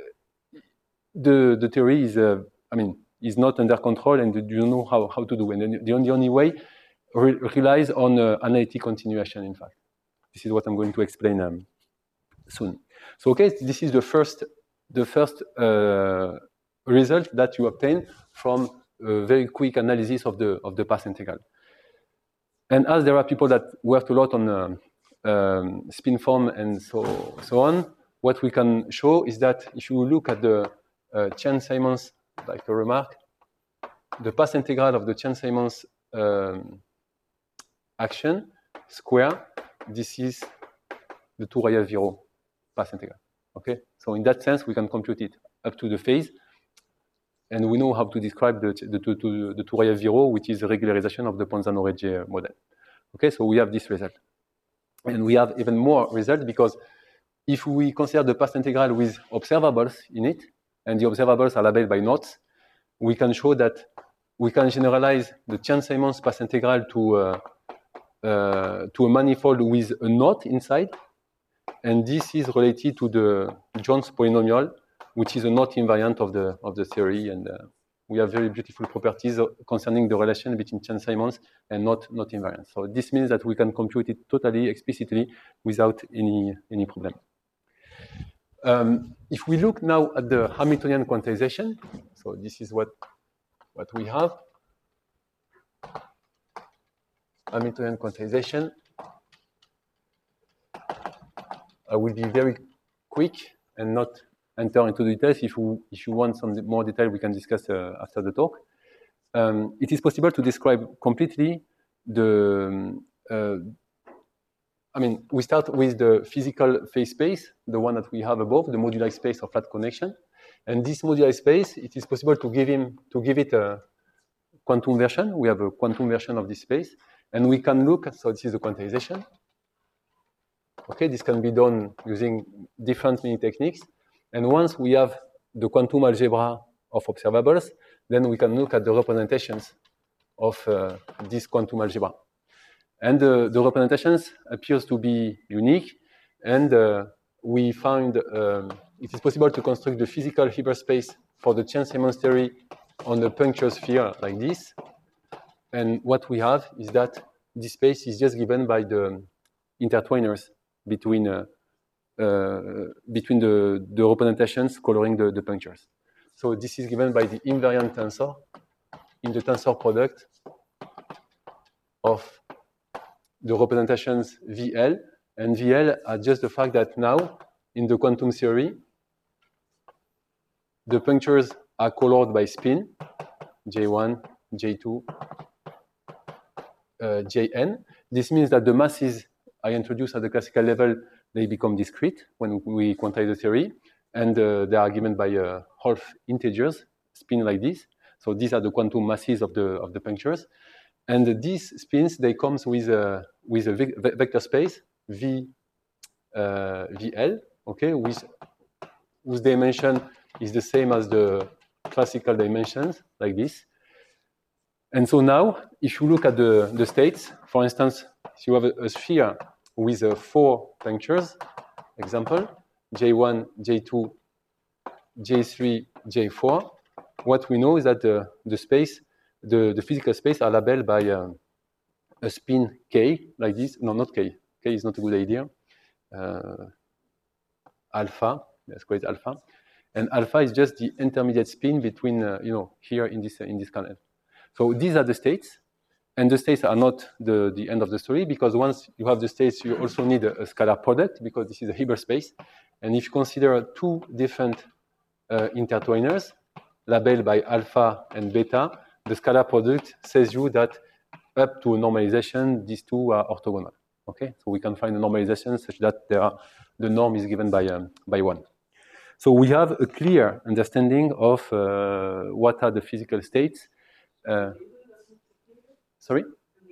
S1: the, the theory is, uh, I mean, is not under control and you don't know how, how to do it. And the only, the only way re relies on uh, analytic continuation, in fact. This is what I'm going to explain um, soon. So, okay, this is the first, the first uh, result that you obtain from a very quick analysis of the, of the path integral. And as there are people that worked a lot on uh, um, spin form and so, so on, what we can show is that if you look at the uh, Chern-Simons, like a remark, the path integral of the Chern-Simons um, action square, this is the Tourayev-Virot path integral. Okay, so in that sense, we can compute it up to the phase, and we know how to describe the the, the, the Tourayev-Virot, which is a regularization of the Ponzano-Regge model. Okay, so we have this result, and we have even more result because if we consider the path integral with observables in it, and the observables are labeled by knots, we can show that we can generalize the Chern-Simons path integral to uh, uh, to a manifold with a knot inside. And this is related to the Jones polynomial, which is a knot invariant of the of the theory. And uh, we have very beautiful properties concerning the relation between Chern-Simons and knot knot invariance. So this means that we can compute it totally explicitly without any any problem. Um, if we look now at the Hamiltonian quantization, so this is what what we have. Hamiltonian quantization. I will be very quick and not enter into details. If you, if you want some more detail, we can discuss uh, after the talk. Um, it is possible to describe completely the, uh, I mean, we start with the physical phase space, the one that we have above, the moduli space of flat connection. And this moduli space, it is possible to give, him, to give it a quantum version. We have a quantum version of this space. And we can look, so this is the quantization. Okay, this can be done using different many techniques. And once we have the quantum algebra of observables, then we can look at the representations of uh, this quantum algebra. And uh, the representations appears to be unique. And uh, we found um, it is possible to construct the physical Hilbert space for the Chern-Simons theory on a puncture sphere like this. And what we have is that this space is just given by the intertwiners between uh, uh, between the, the representations coloring the, the punctures. So this is given by the invariant tensor in the tensor product of the representations V L. And V L are just the fact that now, in the quantum theory, the punctures are colored by spin, J one, J two, uh, J n. This means that the masses I introduced at the classical level, they become discrete when we quantize the theory. And uh, they are given by uh, half integers, spin like this. So these are the quantum masses of the, of the punctures. And uh, these spins, they come with a, with a ve vector space, V, uh, V L, okay, with, whose dimension is the same as the classical dimensions, like this. And so now, if you look at the, the states, for instance, if you have a, a sphere with uh, four punctures, example, J one, J two, J three, J four, what we know is that the, the space, the, the physical space are labeled by uh, a spin K, like this. No, not K. K is not a good idea. Uh, alpha, let's call it alpha. And alpha is just the intermediate spin between, uh, you know, here in this, uh, in this canal. So these are the states. And the states are not the, the end of the story, because once you have the states, you also need a, a scalar product, because this is a Hilbert space. And if you consider two different uh, intertwiners, labeled by alpha and beta, the scalar product says you that up to a normalization, these two are orthogonal. Okay, so we can find a normalization such that there are, the norm is given by, um, by one. So we have a clear understanding of uh, what are the physical states. Uh, sorry?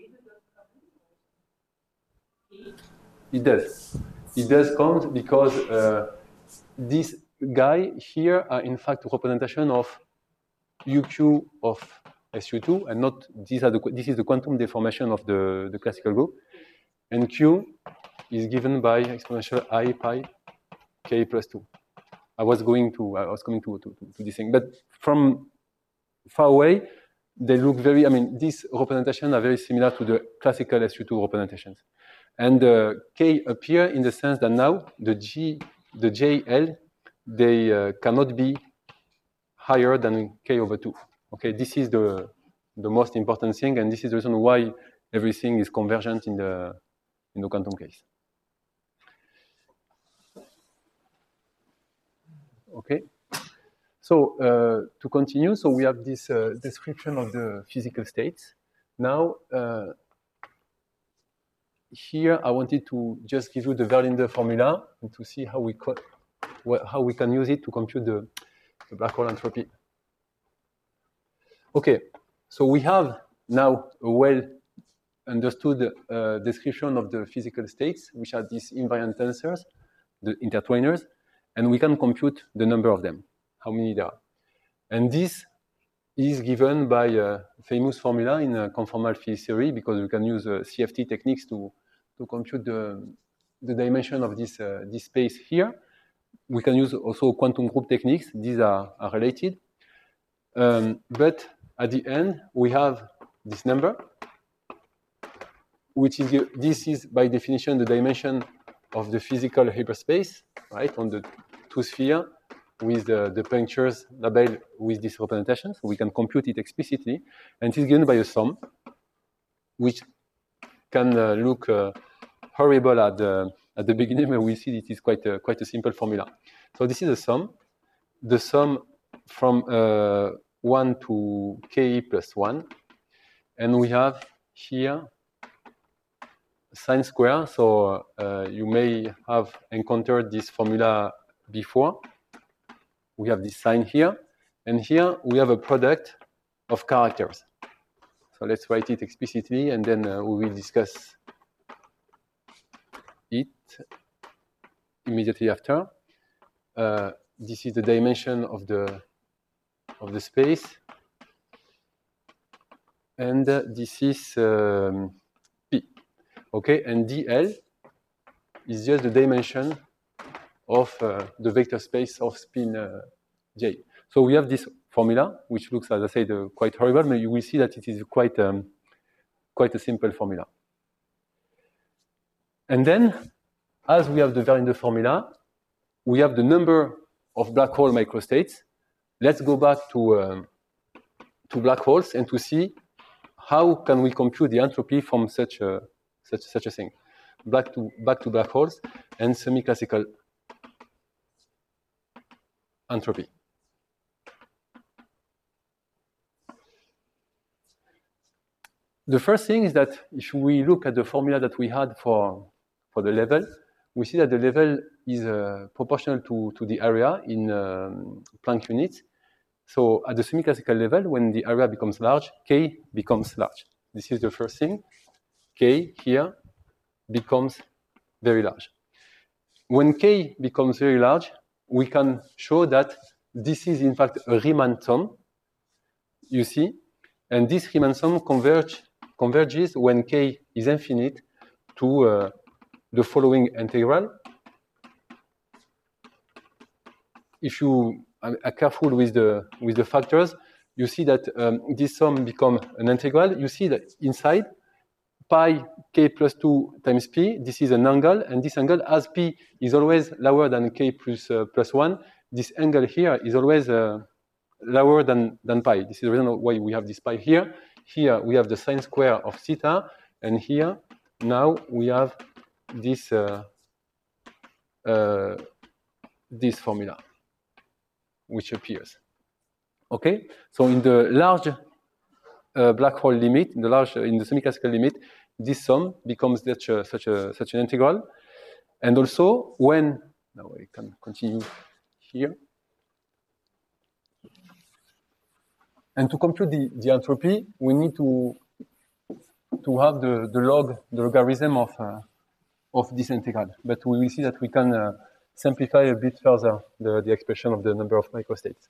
S1: It does. It does come because uh, this guy here are in fact a representation of U Q of S U two, and not these are the this is the quantum deformation of the, the classical group. And Q is given by exponential I pi k plus two. I was going to I was coming to, to, to this thing, but from far away, they look very. I mean, these representations are very similar to the classical S U two representations, and uh, K appear in the sense that now the G, the J L, they uh, cannot be higher than K over two. Okay, this is the the most important thing, and this is the reason why everything is convergent in the in the quantum case. Okay, so uh, to continue, so we have this uh, description of the physical states. Now, uh, here I wanted to just give you the Verlinde formula and to see how we how we can use it to compute the, the black hole entropy. Okay, so we have now a well understood uh, description of the physical states, which are these invariant tensors, the intertwiners, and we can compute the number of them, how many there are. And this is given by a famous formula in a conformal field theory, because we can use uh, C F T techniques to, to compute the, the dimension of this, uh, this space here. We can use also quantum group techniques. These are, are related. Um, but at the end, we have this number, which is, this is by definition the dimension of the physical hyperspace, right, on the two sphere with the, the punctures labeled with this representation. So we can compute it explicitly, and it is given by a sum, which can uh, look uh, horrible at the, at the beginning, but we see it is quite a, quite a simple formula. So this is a sum, the sum from uh, one to k plus one, and we have here sine square. So uh, you may have encountered this formula before. We have this sign here, and here we have a product of characters. So let's write it explicitly, and then uh, we will discuss it immediately after. Uh, this is the dimension of the of the space, and uh, this is um, P. Okay, and D L is just the dimension of uh, the vector space of spin uh, J. So we have this formula, which looks, as I said, uh, quite horrible, but you will see that it is quite, um, quite a simple formula. And then, as we have the Verlinde formula, we have the number of black hole microstates. Let's go back to, um, to black holes and to see how can we compute the entropy from such a, such, such a thing. Back to, back to black holes and semi-classical entropy. The first thing is that if we look at the formula that we had for, for the level, we see that the level is uh, proportional to, to the area in um, Planck units. So at the semi-classical level, when the area becomes large, K becomes large. This is the first thing. K here becomes very large. When K becomes very large, we can show that this is in fact a Riemann sum, you see, and this Riemann sum converge, converges when K is infinite to uh, the following integral. If you are careful with the with the factors, you see that um, this sum becomes an integral. You see that inside pi k plus two times p, this is an angle, and this angle, as p is always lower than k plus uh, plus one, this angle here is always uh, lower than than pi. This is the reason why we have this pi here. Here we have the sine square of theta, and here now we have this uh, uh, this formula, which appears. Okay, so in the large uh, black hole limit, in the large uh, in the semi-classical limit, this sum becomes such a, such a such an integral, and also when now I can continue here. And to compute the, the entropy, we need to to have the, the log, the logarithm of uh, of this integral. But we will see that we can uh, simplify a bit further the, the expression of the number of microstates.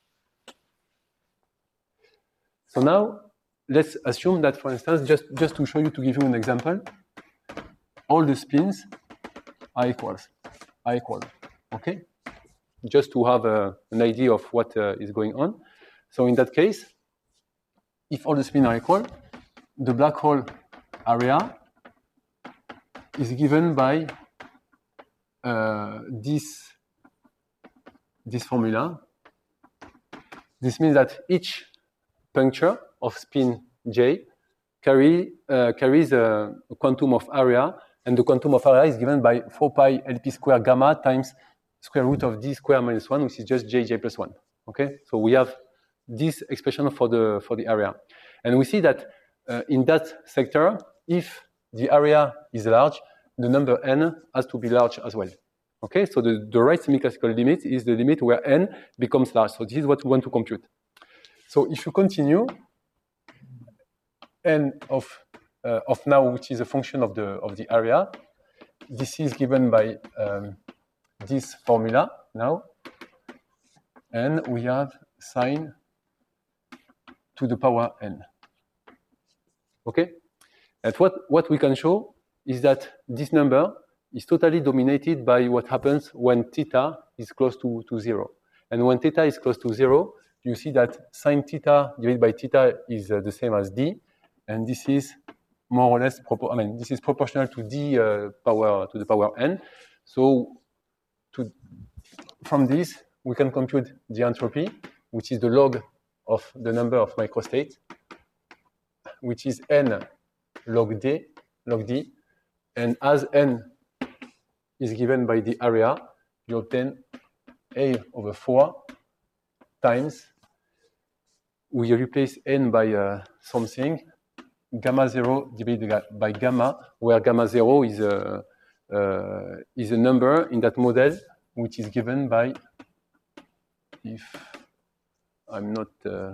S1: So now let's assume that, for instance, just, just to show you, to give you an example, all the spins are equals, are equal, okay? Just to have uh, an idea of what uh, is going on. So in that case, if all the spins are equal, the black hole area is given by uh, this, this formula. This means that each puncture of spin j carry, uh, carries a, a quantum of area, and the quantum of area is given by four pi Lp square gamma times square root of d square minus one, which is just jj plus one. Okay, so we have this expression for the for the area, and we see that uh, in that sector, if the area is large, the number n has to be large as well. Okay, so the, the right semi-classical limit is the limit where n becomes large. So this is what we want to compute. So if you continue, n of uh, of now, which is a function of the of the area, this is given by um, this formula now, and we have sine to the power n. Okay, and what what we can show is that this number is totally dominated by what happens when theta is close to, to zero. And when theta is close to zero, you see that sine theta divided by theta is uh, the same as d, and this is more or less, I mean, this is proportional to d uh, power, to the power n. So to, from this, we can compute the entropy, which is the log of the number of microstates, which is n log d, log d, and as n is given by the area, you obtain a over four times, we replace n by uh, something, gamma zero divided by gamma, where gamma zero is a, uh, is a number in that model, which is given by, if I'm not, uh,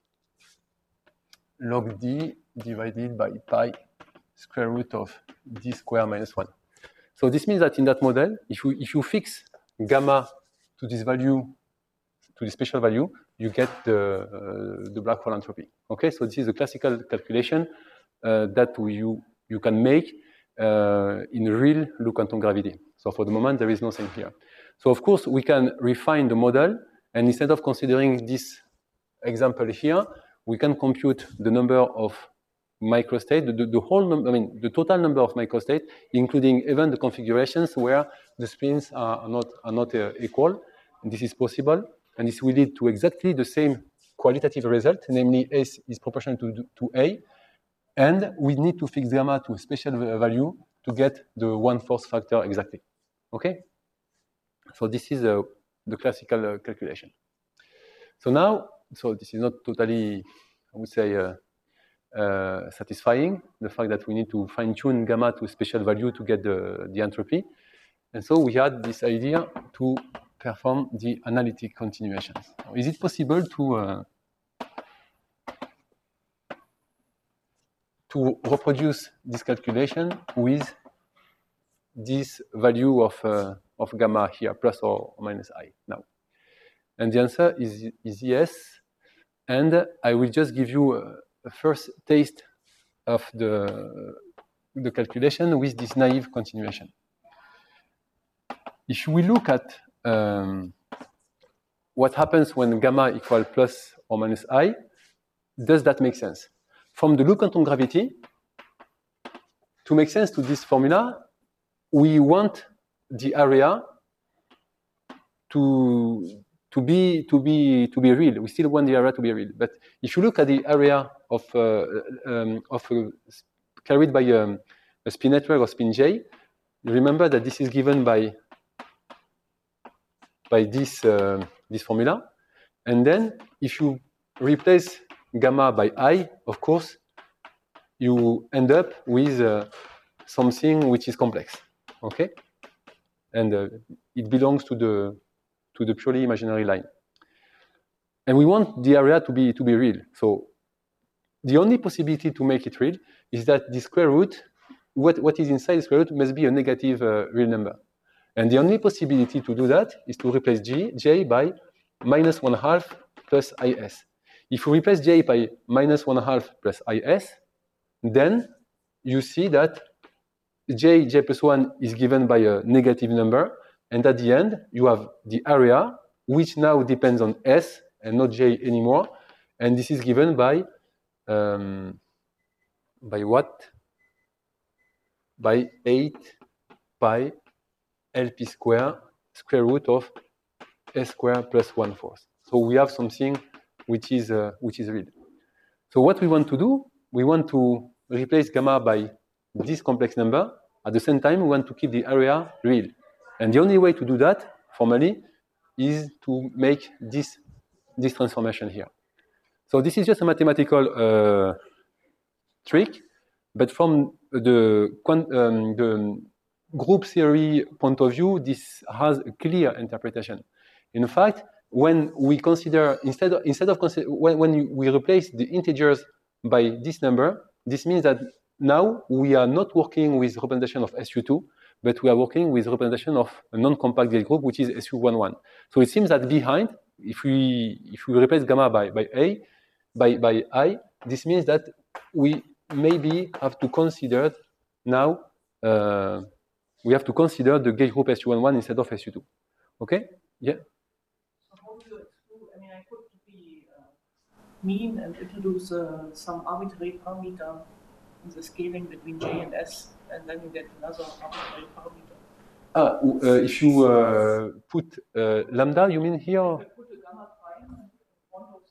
S1: log d divided by pi square root of d square minus one. So this means that in that model, if you, if you fix gamma to this value, to the special value, you get the, uh, the black hole entropy. Okay, so this is a classical calculation uh, that we, you, you can make uh, in real low quantum gravity. So for the moment, there is nothing here. So of course, we can refine the model, and instead of considering this example here, we can compute the number of microstate, the, the whole number, I mean, the total number of microstate, including even the configurations where the spins are not, are not uh, equal. And this is possible, and this will lead to exactly the same qualitative result, namely S is proportional to, to A, and we need to fix gamma to a special value to get the one-fourth factor exactly. Okay? So this is uh, the classical uh, calculation. So now, so this is not totally, I would say, uh, Uh, satisfying, the fact that we need to fine-tune gamma to a special value to get the, the entropy. And so we had this idea to perform the analytic continuations. Now, is it possible to, uh, to reproduce this calculation with this value of, uh, of gamma here, plus or minus I now? And the answer is, is yes. And I will just give you a, a first taste of the the calculation with this naive continuation. If we look at um, what happens when gamma equal plus or minus I, does that make sense? From the loop quantum gravity, to make sense to this formula, we want the area to, to, be, to, be, to be real. We still want the area to be real. But if you look at the area of, uh, um, of uh, carried by um, a spin network or spin J, remember that this is given by, by this, uh, this formula. And then if you replace gamma by I, of course, you end up with uh, something which is complex, okay? And uh, it belongs to the, to the purely imaginary line. And we want the area to be, to be real. So the only possibility to make it real is that the square root, what, what is inside the square root must be a negative uh, real number. And the only possibility to do that is to replace G, J by minus one half plus I S. If you replace J by minus one half plus I S, then you see that J, J plus one is given by a negative number, and at the end, you have the area, which now depends on S and not J anymore, and this is given by, um, by what? By eight pi L P square, square root of S square plus one fourth. So we have something which is, uh, which is real. So what we want to do, we want to replace gamma by this complex number. At the same time, we want to keep the area real. And the only way to do that, formally, is to make this, this transformation here. So this is just a mathematical uh, trick, but from the, um, the group theory point of view, this has a clear interpretation. In fact, when we consider, instead of, instead of consider, when, when we replace the integers by this number, this means that now we are not working with representation of S U two, but we are working with representation of a non-compact gauge group, which is S U eleven. So it seems that behind, if we if we replace gamma by by A, by by I, this means that we maybe have to consider now uh, we have to consider the gauge group S U eleven instead of S U two. Okay? Yeah.
S3: So how do you exclude? I mean, I could be uh, mean and introduce uh, some arbitrary parameter in the scaling between J and S, and then you get another arbitrary parameter.
S1: Ah, uh, if you uh, put uh, lambda, you mean here?
S3: If I put a gamma prime and one of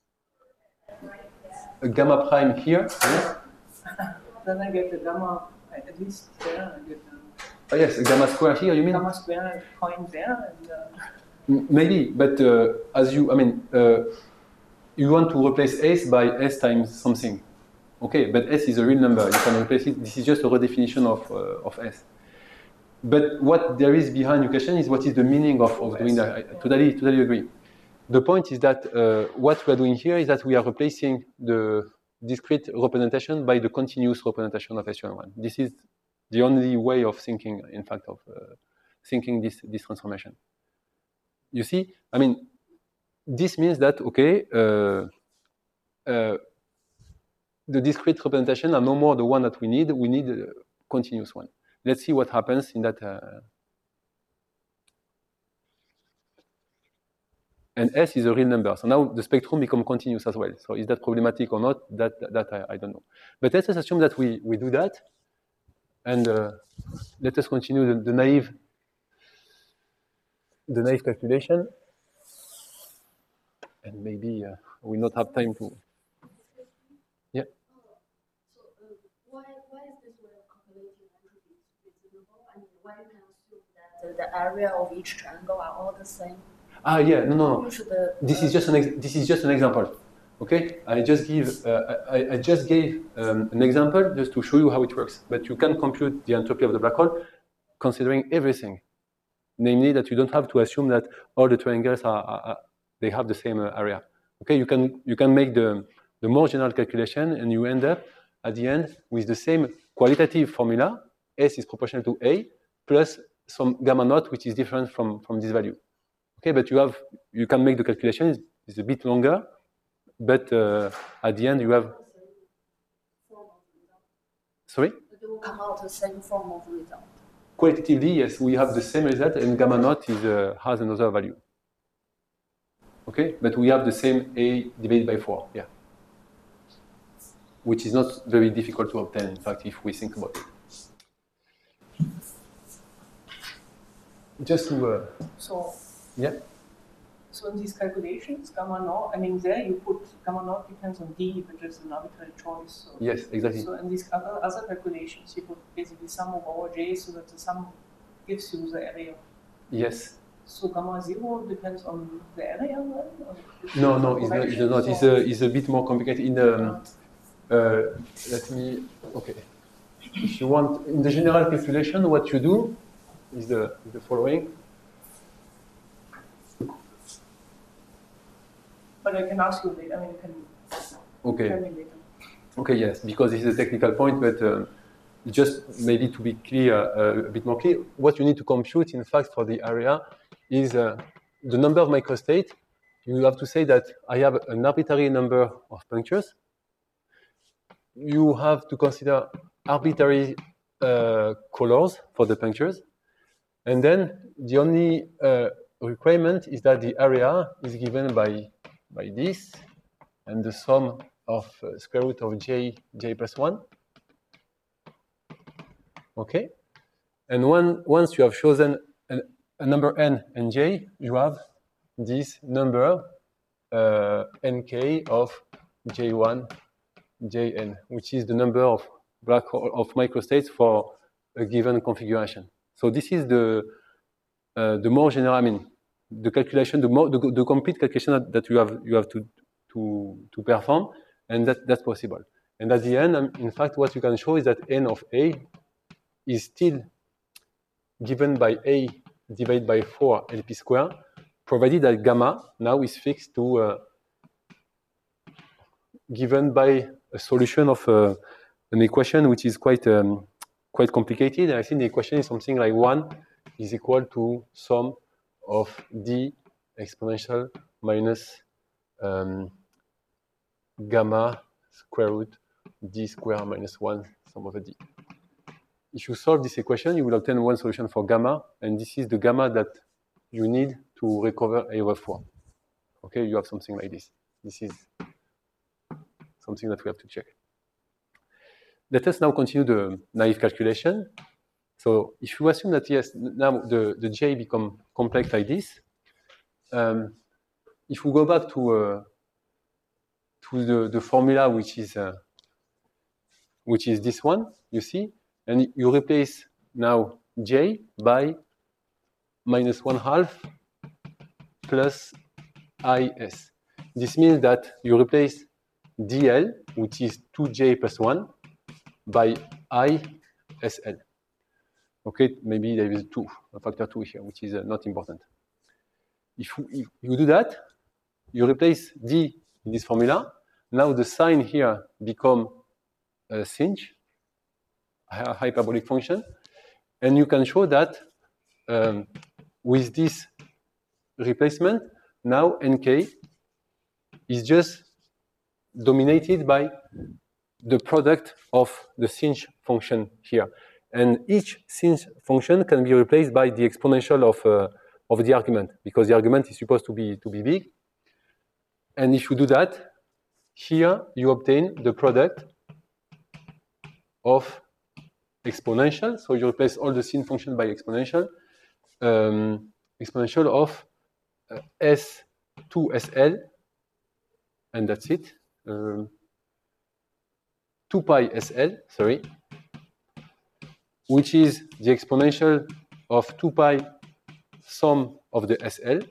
S3: the S.
S1: A gamma prime here, yes.
S3: Then I get the gamma, at least there, I get the
S1: Oh, yes, a gamma square here, you mean?
S3: gamma square point there. And, uh,
S1: Maybe, but uh, as you, I mean, uh, you want to replace S by S times something. Okay, but S is a real number. You can replace it. This is just a redefinition of, uh, of S. But what there is behind your question is what is the meaning of, of doing that? I totally, totally agree. The point is that uh, what we are doing here is that we are replacing the discrete representation by the continuous representation of S U eleven. This is the only way of thinking, in fact, of uh, thinking this, this transformation. You see, I mean, this means that, okay, uh, uh, the discrete representation are no more the one that we need, we need a continuous one. Let's see what happens in that. Uh, and S is a real number. So now the spectrum becomes continuous as well. So is that problematic or not? That, that I, I don't know. But let's just assume that we, we do that. And uh, let us continue the, the naive the naive calculation. And maybe uh, we not have time to. Yeah.
S5: So uh, why why is this way of calculating entropy reasonable? I mean, why you can assume that the, the area of each triangle are all the same?
S1: Ah, yeah, no, no, no.
S5: You should, uh,
S1: This is just an ex this is just an example. Okay, I just give uh, I, I just gave um, an example just to show you how it works. But you can compute the entropy of the black hole considering everything, namely that you don't have to assume that all the triangles are, are, are they have the same uh, area. Okay, you can you can make the the more general calculation, and you end up at the end with the same qualitative formula. S is proportional to A plus some gamma naught, which is different from from this value. Okay, but you have you can make the calculation. It's, it's a bit longer, but uh, at the end you have. Sorry.
S5: There were come out the same form of result.
S1: Qualitatively, yes, we have the same result, and gamma naught is uh, has another value. Okay, but we have the same A divided by four, yeah, which is not very difficult to obtain, in fact, if we think about it. Just to, uh,
S3: So,
S1: yeah,
S3: so in these calculations, gamma naught, I mean, there you put gamma naught depends on D, which is an arbitrary choice. So,
S1: yes, exactly.
S3: so in these other, other calculations, you put basically sum of over J so that the sum gives you the area.
S1: Yes.
S3: So gamma zero depends on the area, right? Or
S1: No, no, it's not. It's not. It's a, it's a bit more complicated. In the, um, uh, let me. Okay. If you want, in the general calculation, what you do is the is the following.
S3: But I can ask you later. I mean, you can
S1: Okay.
S3: tell me later.
S1: Okay. Yes, because this is a technical point, but um, just maybe to be clear, uh, a bit more clear, what you need to compute, in fact, for the area, is uh, the number of microstates. You have to say that I have an arbitrary number of punctures. You have to consider arbitrary uh, colors for the punctures. And then the only uh, requirement is that the area is given by, by this, and the sum of uh, square root of j, j plus one. Okay? And one, once you have chosen an, a number n and j, you have this number uh, nk of j one, jn, which is the number of black hole of microstates for a given configuration. So this is the uh, the more general, I mean, the calculation, the more the, the complete calculation that, that you have you have to to to perform, and that that's possible. And at the end, um, in fact, what you can show is that n of a is still given by a divided by four Lp squared, provided that gamma now is fixed to uh, given by a solution of uh, an equation which is quite um, quite complicated. And I think the equation is something like one is equal to sum of d exponential minus um, gamma square root d square minus one sum over d. If you solve this equation, you will obtain one solution for gamma, and this is the gamma that you need to recover A over four. Okay, you have something like this. This is something that we have to check. Let us now continue the naive calculation. So if you assume that, yes, now the, the J become complex like this, um, if we go back to, uh, to the, the formula, which is, uh, which is this one, you see, and you replace now J by minus one half plus I S. This means that you replace D L, which is two J plus one, by I S L. Okay, maybe there is two, a factor two here, which is uh, not important. If you, if you do that, you replace D in this formula. Now the sign here become a sinh, a hyperbolic function, and you can show that um, with this replacement, now nk is just dominated by the product of the sinh function here. And each sinh function can be replaced by the exponential of, uh, of the argument, because the argument is supposed to be, to be big. And if you do that, here you obtain the product of exponential. So you replace all the sinh function by exponential, um, exponential of uh, S two S L, and that's it. Um, two pi S L, sorry, which is the exponential of two pi sum of the S L.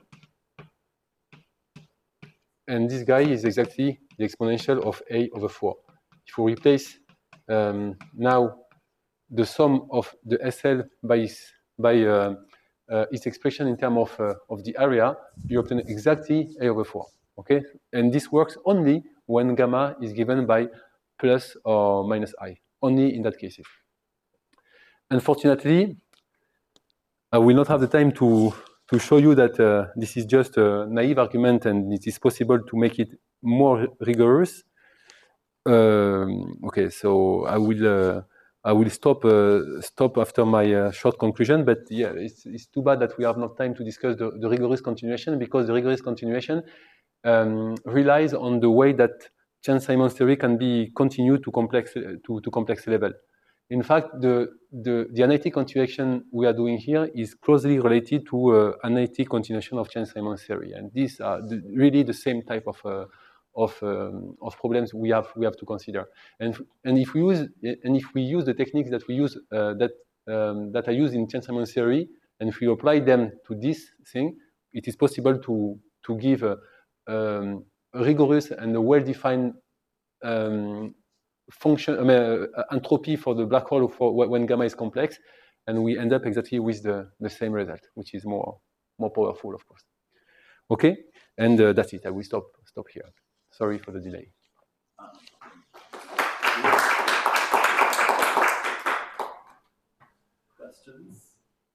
S1: And this guy is exactly the exponential of A over four. If we replace um, now the sum of the S L by, by uh, uh, its expression in terms of, uh, of the area, you obtain exactly A over four. Okay? And this works only when gamma is given by plus or minus I, only in that case. Unfortunately, I will not have the time to, to show you that uh, this is just a naive argument and it is possible to make it more rigorous. Um, okay, so I will, uh, I will stop uh, stop after my uh, short conclusion. But yeah, it's, it's too bad that we have not time to discuss the, the rigorous continuation, because the rigorous continuation um, relies on the way that Chern-Simons theory can be continued to complex to, to complex level. In fact, the, the, the analytic continuation we are doing here is closely related to uh, analytic continuation of Chern-Simons theory, and these are the, really the same type of uh, of um, of problems we have we have to consider. And and if we use and if we use the techniques that we use uh, that um, that are used in Chern-Simons theory, and if we apply them to this thing, it is possible to to give a, um, a rigorous and a well-defined um, function, I mean, uh, entropy for the black hole for when gamma is complex, and we end up exactly with the, the same result, which is more more powerful, of course. Okay, and uh, that's it. I will stop stop here. Sorry for the delay.
S2: Questions?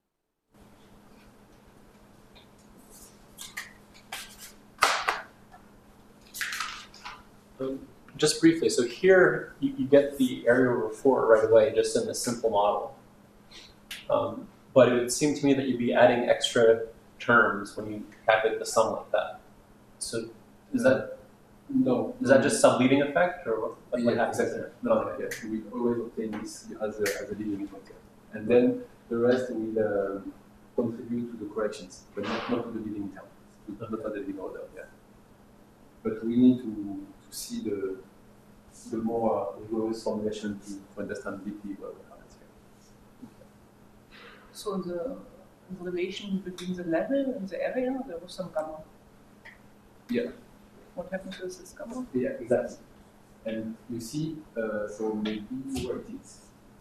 S7: Um, just briefly, so here you, you get the area over four right away, just in a simple model. Um, but it would seem to me that you'd be adding extra terms when you calculate the sum like that. So is that
S8: No.
S7: is that just some leading effect, or what, what
S8: Yeah,
S7: happens
S8: exactly.
S7: there?
S8: No, no, yeah. We always obtain this as a, as a leading function. And then the rest will um, contribute to the corrections, but not, not to the leading term. Not at the leading order, yeah. But we need to, to see the, the more rigorous formulation to, to understand deeply what happens here.
S3: So the relation between the level and the area, there was some gamma.
S8: Yeah.
S3: What happens with this gamma?
S8: Yeah, exactly. And you see, uh, so maybe what it is.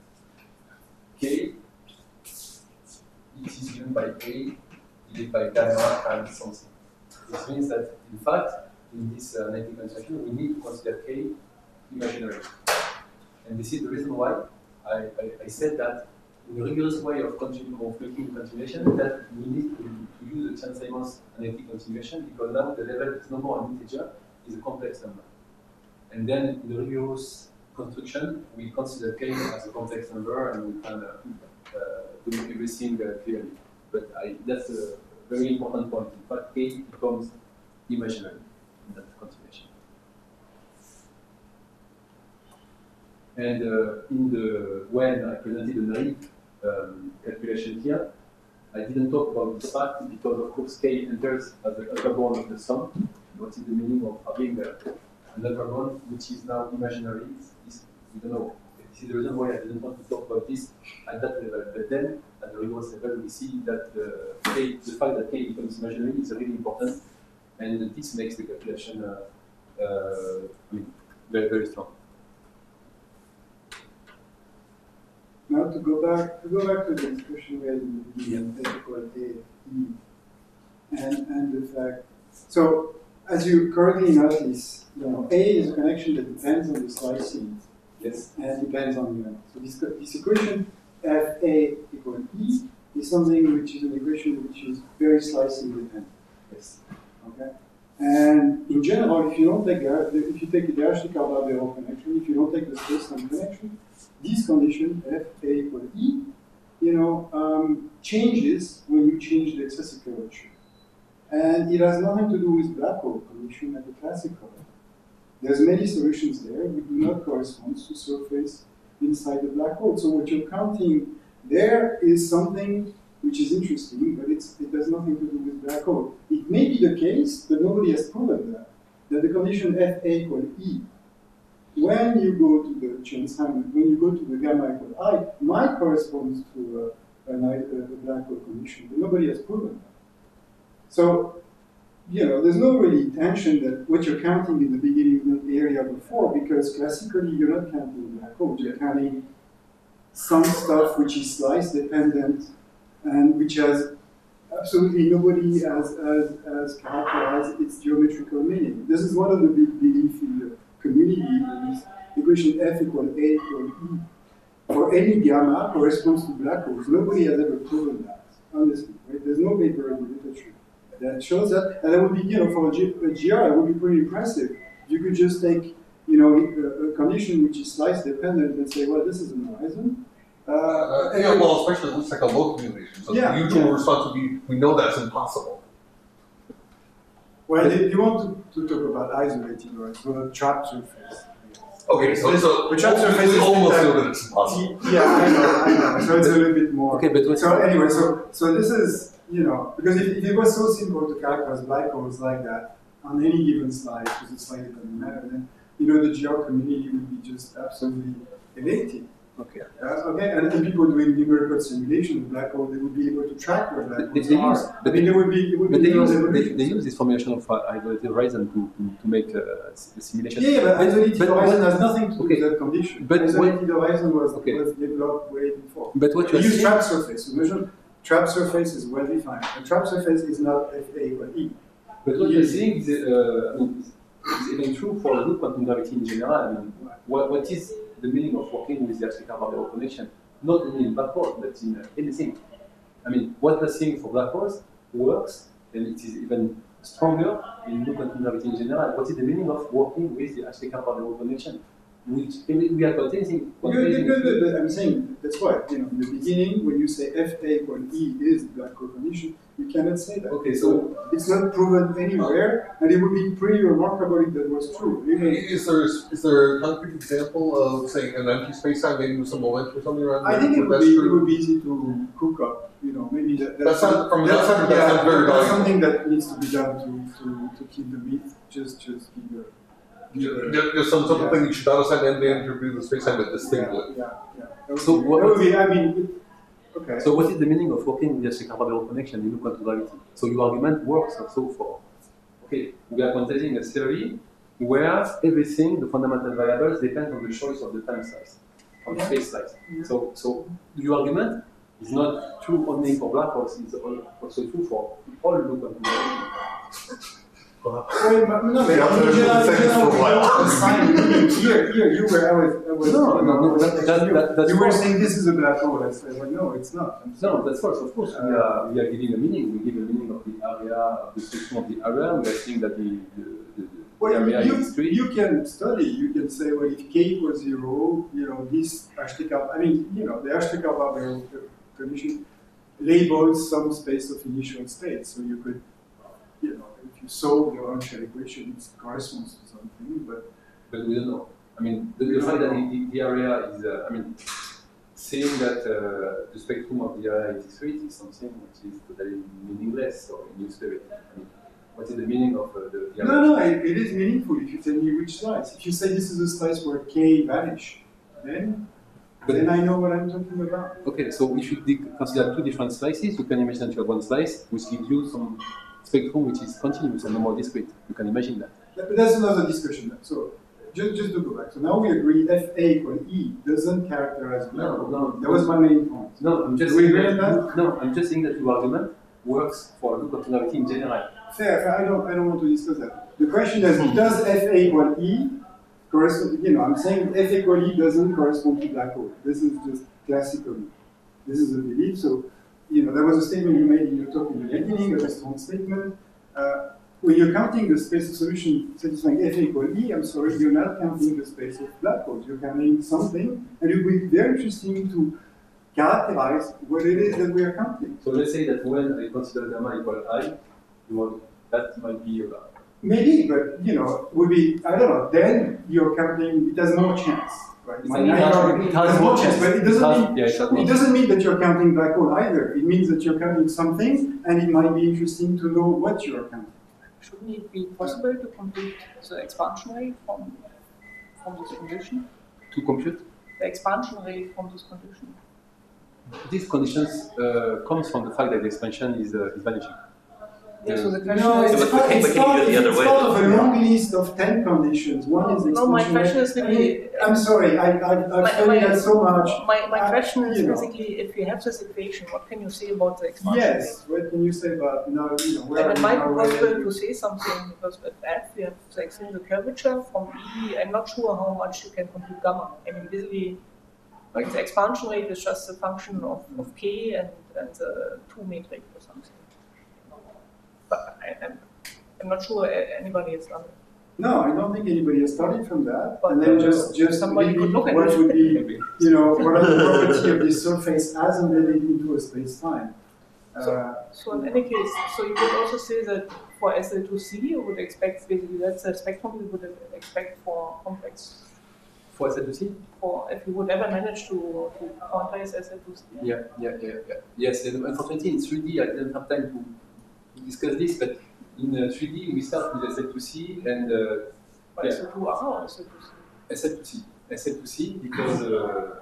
S8: K, it is given by A, divided by gamma times something. This means that, in fact, in this uh, analytic construction, we need to consider K imaginary. And this is the reason why I, I, I said that in a rigorous way of, continu of looking at continuation, that we need to, to use the Chern-Simons analytic continuation, because now the level is no more an integer, is a complex number. And then in the rigorous construction, we consider K as a complex number, and we can uh, uh, do everything uh, clearly. But I, that's a very important point. In fact, K becomes imaginary in that continuation. And uh, in the when I presented the naive um, calculation here, I didn't talk about this fact because, of course, K enters as the upper bound of the sum. What is the meaning of having uh, an upper bound which is now imaginary? Is, we don't know. This is the reason why I didn't want to talk about this at that level. But then, at the rigorous level, we see that the, K, the fact that K becomes imaginary is really important, and this makes the calculation uh, uh, I mean, very, very strong.
S4: Now to go back to go back to the discussion we had in the beginning, yeah. Equal A, E, and and the fact. So as you correctly notice, you know, A is a connection that depends on the slicing.
S8: Yes.
S4: And depends on the. So this this equation F A equal E is something which is an equation which is very slicing dependent.
S8: Yes.
S4: Okay. And in general, if you don't take if you take the Dirac-Barbero connection, if you don't take the space-time connection, this condition F A equal E, you know, um, changes when you change the excessive curvature, and it has nothing to do with black hole condition at the classical level. There's many solutions there which do not correspond to surface inside the black hole. So what you're counting there is something which is interesting, but it's, it has nothing to do with black hole. It may be the case, but nobody has proven that, that the condition F A equal E, when you go to the Chern-Simons, when you go to the gamma equal I, might correspond to uh, a, a black hole condition, but nobody has proven that. So, you know, there's no really tension that what you're counting in the beginning of the area before, because classically you're not counting black holes, you're counting some stuff which is slice dependent and which has absolutely nobody has, has, has characterized its geometrical meaning. This is one of the big beliefs in the community, is equation F equal A equal E for any gamma corresponds to black holes. Nobody has ever proven that, honestly. Right? There's no paper in the literature that shows that, and that would be, you know, for a G R, it would be pretty impressive. You could just take you know, a, a condition which is slice dependent and say, well, this is an horizon. Uh,
S6: Uh, yeah, well, especially it looks like a local simulation. So
S4: Yeah,
S6: the usual
S4: yeah.
S6: response would be, we know that's impossible.
S4: well, you want to, to talk about isolated horizon, so a trap surface.
S6: Okay, so, so
S4: Which trap surface
S6: we
S4: is
S6: almost
S4: like-
S6: know that it's impossible.
S4: Yeah, I know, I know. So it's a little bit more.
S1: Okay, but what's
S4: So anyway, so so this is, you know, because if, if it was so simple to characterize black holes like that on any given slide, because it's like it doesn't matter, then you know the G R community would be just absolutely elated.
S1: Okay.
S4: Uh, okay, and the people doing numerical simulation of black hole, they would be able to track where black
S1: They-
S4: holes
S1: they
S4: are.
S1: use-
S4: I
S1: but
S4: mean,
S1: they-
S4: there would be, it would
S1: But
S4: be
S1: they
S4: no
S1: use, they,
S4: evolution.
S1: they use this formulation of uh, isolated horizon to, to, to make uh, the simulation.
S4: Yeah, yeah, but isolated
S1: but
S4: horizon
S1: what-
S4: has nothing to do
S1: okay.
S4: with that condition.
S1: But
S4: isolated horizon was,
S1: Okay.
S4: was developed way before.
S1: But what
S4: We
S1: you are
S4: use
S1: saying,
S4: trap surface. We measure trap surface is well defined. A trap surface is not F A equal E.
S1: but what you are saying is, uh, I mean, is, is even true for loop quantum gravity in general. I mean, what, what is the meaning of working with the Ashtekar-Barbero connection? Not only in black holes, but in uh, anything. I mean, what we're seeing for black holes works, and it is even stronger in loop quantum gravity in general. What is the meaning of working with the Ashtekar-Barbero connection? Which we are quantizing.
S4: Good, good, good, good, but I'm saying that's why, you know, in the beginning, when you say F A equal E is the black hole condition, you cannot say that.
S1: Okay, so
S4: It's not proven anywhere, and it would be pretty remarkable if that was true. Even-
S6: Is there, is there a concrete example of, say, an empty spacetime, maybe with some momentum or something around
S4: I
S6: there?
S4: think it
S6: where
S4: would
S6: that's
S4: be, it
S6: true?
S4: would be easy to cook up, you know, maybe that,
S6: That's not- from the
S4: that's,
S6: outside, that
S4: yeah,
S6: sounds very
S4: that's
S6: valuable.
S4: something that needs to be done to, to, to keep the meat, just, just give a, give a-
S6: There- There's some sort of
S4: Yeah.
S6: thing you should not assign end to end to the spacetime, but distinctly.
S4: Yeah, yeah, yeah. That would
S1: So
S4: be-
S1: what-
S4: that would be, I mean, it- okay.
S1: So what is the meaning of working with the Ashtekar-Barbero connection in loop quantum gravity? So your argument works also for, okay, we are quantizing a theory where everything, the fundamental variables, depend on the choice of the time slice, on the
S4: Yeah.
S1: space slice.
S4: Yeah.
S1: So, so your argument is not true only for black holes, it's al- also true for all loop quantum gravity.
S4: Well, but- no, but
S6: Yeah,
S4: in
S6: there's
S4: general-
S6: a second
S4: in general,
S6: for what?
S4: we don't assign- Here, here, you were, I was, I was.
S1: No, no, no, that- that- that- that's
S4: You were
S1: false.
S4: saying this is a black hole, I said, well, no, it's not. I'm
S1: No,
S4: sorry.
S1: that's false. Of course, we are, we are giving a meaning. We give a meaning of the area, of the spectrum of the area. We are saying that the, the, the, the
S4: Well,
S1: area
S4: you,
S1: is three.
S4: you can study, you can say, well, if k equals zero, you know, this Ashtekar, I mean, you know, the Ashtekar-Barbero condition labels some space of initial state, so you could, you know, if you solve your Earnshell equation, it corresponds to something, but
S1: But we don't know. I mean, the, the fact that the, the area is, uh, I mean, saying that uh, the spectrum of the area is discrete is something which is totally meaningless or in new spirit. I mean, what is the meaning of uh, the, the area?
S4: no, no, it, it is meaningful if you tell me which slice. If you say this is a slice where k vanish, then,
S1: But-
S4: then I know what I'm talking about.
S1: Okay, so if you di- consider two different slices, you can imagine that you have one slice which gives you some spectrum which is continuous and no more discrete. You can imagine that.
S4: But that's another discussion. Then. So just, just to go back. So now we agree F A equal E doesn't characterize black
S1: No,
S4: hole.
S1: no.
S4: That was my main point.
S1: No, I'm just
S4: Do we
S1: saying
S4: agree
S1: that,
S4: on that?
S1: no, I'm just saying that your argument works for loop continuity in general.
S4: Fair, fair. I don't, I don't want to discuss that. The question is, does F A equal E correspond? You know, I'm saying F equal E doesn't correspond to black hole. This is just classical. This is a belief. So, you know, there was a statement you made in your talk in the beginning, a strong statement. Uh, when you're counting the space of solution satisfying F equal E, I'm sorry, you're not counting the space of black holes. You're counting something, and it would be very interesting to characterize what it is that we are counting.
S1: So let's say that when I consider gamma equal I, you want, that might be your
S4: Maybe, but you know, would be, I don't know, then you're counting, it has more chance, right?
S1: It's
S4: My
S1: only
S4: nine
S1: half-
S4: are-
S1: it
S4: it
S1: has
S4: has
S1: more
S4: more chance,
S1: chance.
S4: but it
S1: It
S4: doesn't
S1: has-
S4: mean,
S1: yeah, it has
S4: it
S1: more
S4: doesn't mean that you're counting black hole either. It means that you're counting something, and it might be interesting to know what you are counting.
S3: Shouldn't it be possible to compute the expansion rate from, from this condition?
S1: to compute.
S3: The expansion rate from this condition?
S1: These conditions uh, comes from the fact that the expansion is, uh, is vanishing.
S3: Yeah, so the question
S4: No,
S3: is,
S4: it's
S7: but
S4: part,
S7: we can-
S4: it's
S7: we can
S4: part,
S7: do it the
S4: it's
S7: other way.
S4: part of a long list of ten conditions. One is
S3: No, my
S4: expansion
S3: question
S4: rate.
S3: is really-
S4: I mean, I'm sorry, I, I, I've
S3: My-
S4: studied
S3: my-
S4: that so much.
S3: my, my
S4: I-
S3: question is
S4: you know.
S3: basically, if you have this equation, what can you say about the expansion rate?
S4: Yes, what can you say about, now, you know, where
S3: And
S4: are
S3: it
S4: we
S3: might
S4: now,
S3: be
S4: where-
S3: possible to say something because with F we have like seen the curvature from E. I'm not sure how much you can compute gamma. I mean, basically, like the expansion rate is just a function of, of k and, and the two metric or something. But I, I'm, I'm not sure a- anybody has done it.
S4: No, I don't think anybody has started from that.
S3: But,
S4: and then
S3: uh,
S4: just, just
S3: somebody
S4: maybe
S3: could look at
S4: what
S3: it.
S4: would be, you know, what are the property of this surface as embedded into a space-time? Uh,
S3: So in any case, so you would also say that for S L two C, you would expect basically that's the spectrum you would expect for complex.
S8: For S L two C?
S3: For if you would ever manage to, to quantize S L two C.
S8: Yeah, yeah, yeah, yeah. Yes, and unfortunately in three D I didn't have time to, to discuss this, but in uh, three D we start with S L two C and uh,
S3: But
S8: yeah.
S3: S L two R or S L two C?
S8: S L two C. S L two C because uh,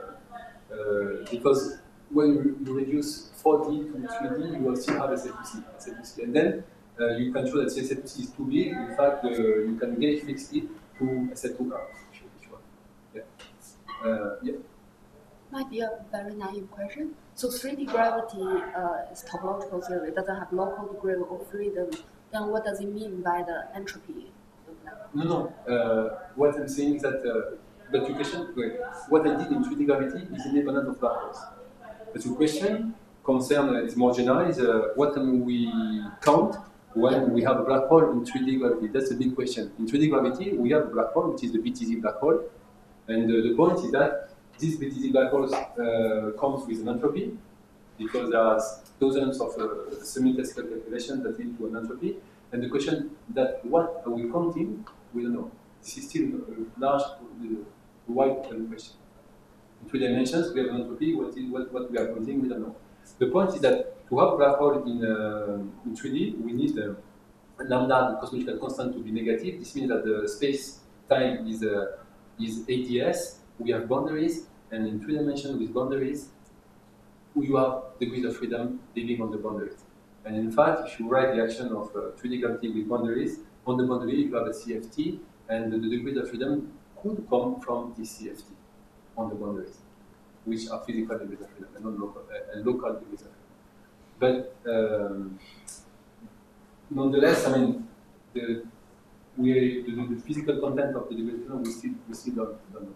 S8: uh, because when you, you reduce four D to three D, you will still have S L two C. S L two C. And then uh, you can show that S L two C is too big. In fact, uh, you can gauge fix it to S L two R. Yeah. Uh, yeah.
S5: Might be a very naive question. So three D gravity uh, is topological theory. It doesn't have local degree of freedom. Then what does it mean by the entropy of the black hole?
S8: No, no. Uh, what I'm saying is that, uh, but your question, wait, what I did in three D gravity is independent of black holes. But your question concern uh, is more general, is uh, what can we count when we have a black hole in three D gravity? That's a big question. In three D gravity, we have a black hole, which is the B T Z black hole. And uh, the point is that this B T Z black hole uh, comes with an entropy, because there are dozens of uh, semi-classical calculations that lead to an entropy. And the question that what are we counting, we don't know. This is still a large, uh, wide open question. In three dimensions, we have an entropy. What, is, what, what we are counting, we don't know. The point is that to have a black hole in, uh, in three D, we need uh, lambda, the cosmological constant, to be negative. This means that the space-time is, uh, is A D S. We have boundaries, and in three dimensions with boundaries, you have degrees of freedom living on the boundaries. And in fact, if you write the action of uh, three D gravity with boundaries, on the boundary you have a C F T, and the, the degrees of freedom could come from this C F T on the boundaries, which are physical degrees of freedom and not local, uh, and local degrees of freedom. But um, nonetheless, I mean, the, we, the, the physical content of the degrees of freedom, we still, we still don't, don't know.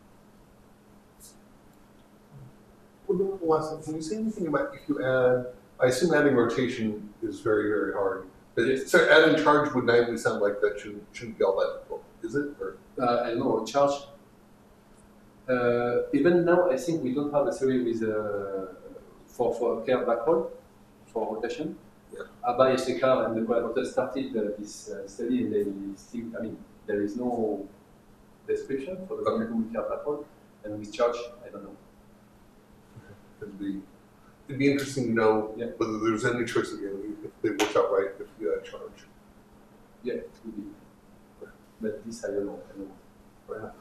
S6: Well, can you say anything about if you add, I assume adding rotation is very, very hard. But
S8: Yes.
S6: so adding charge would naively sound like that shouldn't, shouldn't be all that difficult, is it? Or?
S8: Uh, I don't know, charge. Uh, even now, I think we don't have a theory with uh, for for Kerr black hole for rotation.
S6: Yeah.
S8: Abhay Eshtekar and the collaborators started uh, this uh, study, and they still, I mean, there is no description for the
S6: Okay.
S8: quantum Kerr black hole, and with charge, I don't know.
S6: It'd be, it'd be interesting to know
S8: Yeah.
S6: whether there's any choice again, if they worked out right, if you add charge.
S8: Yeah, it would be. But this I don't know. I don't know.
S6: Right.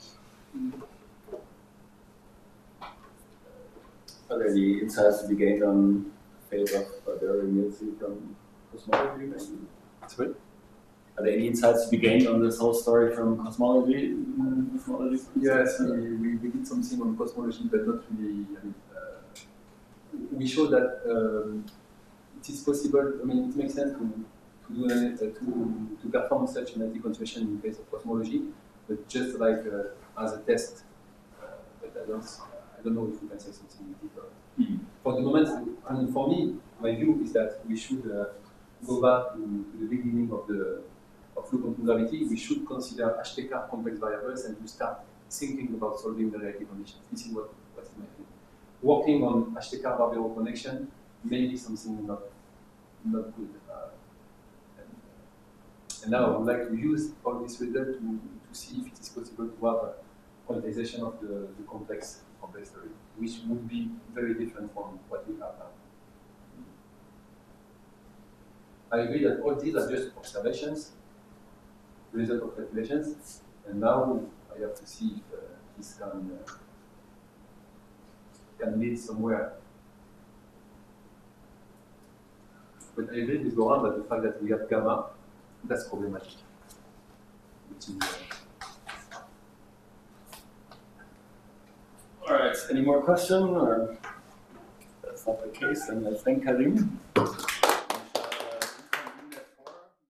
S2: Are there any insights to be gained on the fate of uh, Barry Milsey from cosmology? Maybe?
S8: Sorry?
S2: Are there any insights to be gained on this whole story from cosmology? Mm, cosmology?
S8: Yes, we, we, we did something on cosmology, but not really. I mean, uh, we showed that um, it is possible. I mean, it makes sense to to do an, uh, to to perform such an anti-continuation in case of cosmology, but just like uh, as a test. Uh, but I don't, I don't know if we can say something deeper.
S2: Mm.
S8: For the moment, I mean, for me, my view is that we should uh, go back to, to the beginning of the of low quantum gravity. We should consider Ashtekar complex variables and to start thinking about solving the reality conditions. This is what, what is my view. Working on Ashtekar Barbero connection may be something not, not good. Uh, and, uh, and now I would like to use all this result to, to see if it is possible to have a quantization of the, the complex complex theory, which would be very different from what we have now. I agree that all these are just observations, result of calculations, and now I have to see if uh, this can, uh, can lead somewhere. But I agree with Goran that the fact that we have gamma, that's problematic. Which is, uh,
S2: All right, any more questions? Or that's not the case, then I thank Karim.